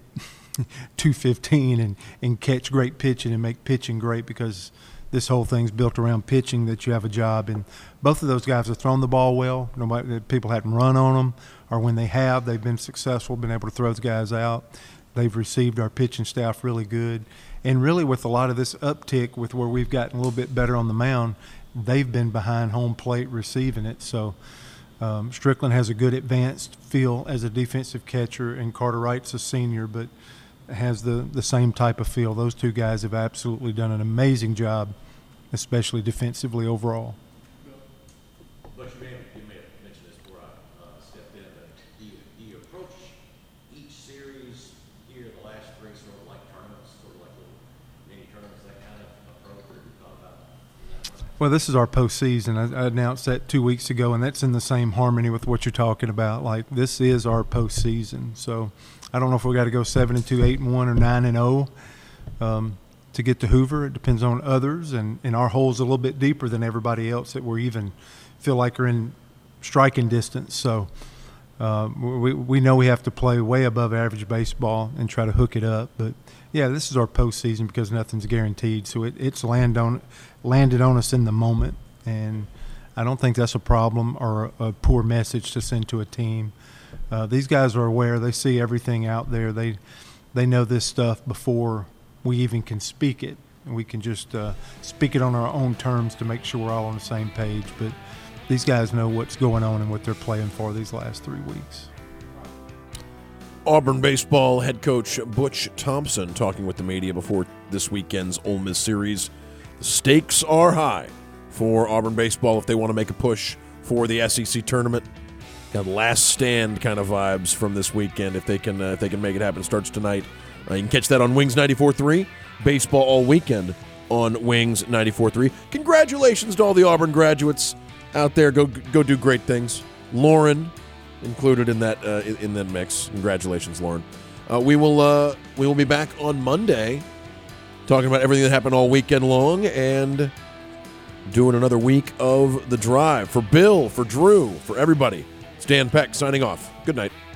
215 and catch great pitching and make pitching great, because this whole thing's built around pitching, that you have a job. And both of those guys have thrown the ball well. People hadn't run on them, or when they have, they've been successful, been able to throw those guys out. They've received our pitching staff really good. And really with a lot of this uptick with where we've gotten a little bit better on the mound, they've been behind home plate receiving it. So Strickland has a good advanced feel as a defensive catcher, and Carter Wright's a senior, but has the same type of feel. Those two guys have absolutely done an amazing job, especially defensively overall. But you may have mentioned this before I stepped in, but do you approach each series here, the last 3, sort of like tournaments, sort of like little mini tournaments, that kind of approach, or you thought about that? Well, this is our postseason. I announced that 2 weeks ago, and that's in the same harmony with what you're talking about. Like, this is our postseason. So I don't know if we got to go 7-2, 8-1, or 9-0 to get to Hoover. It depends on others, and our hole's a little bit deeper than everybody else that we're even feel like are in striking distance. So we know we have to play way above average baseball and try to hook it up. But, yeah, this is our postseason because nothing's guaranteed. So it's landed on us in the moment, and I don't think that's a problem or a poor message to send to a team. These guys are aware. They see everything out there. They know this stuff before we even can speak it. And we can just speak it on our own terms to make sure we're all on the same page. But these guys know what's going on and what they're playing for these last 3 weeks. Auburn baseball head coach Butch Thompson talking with the media before this weekend's Ole Miss series. The stakes are high for Auburn baseball if they want to make a push for the SEC tournament. Got last stand kind of vibes from this weekend if they can make it happen. It starts tonight. You can catch that on Wings 94.3. Baseball all weekend on Wings 94.3. Congratulations to all the Auburn graduates out there. Go do great things. Lauren included in that mix. Congratulations, Lauren. We will be back on Monday talking about everything that happened all weekend long and doing another week of The Drive. For Bill, for Drew, for everybody, it's Dan Peck signing off. Good night.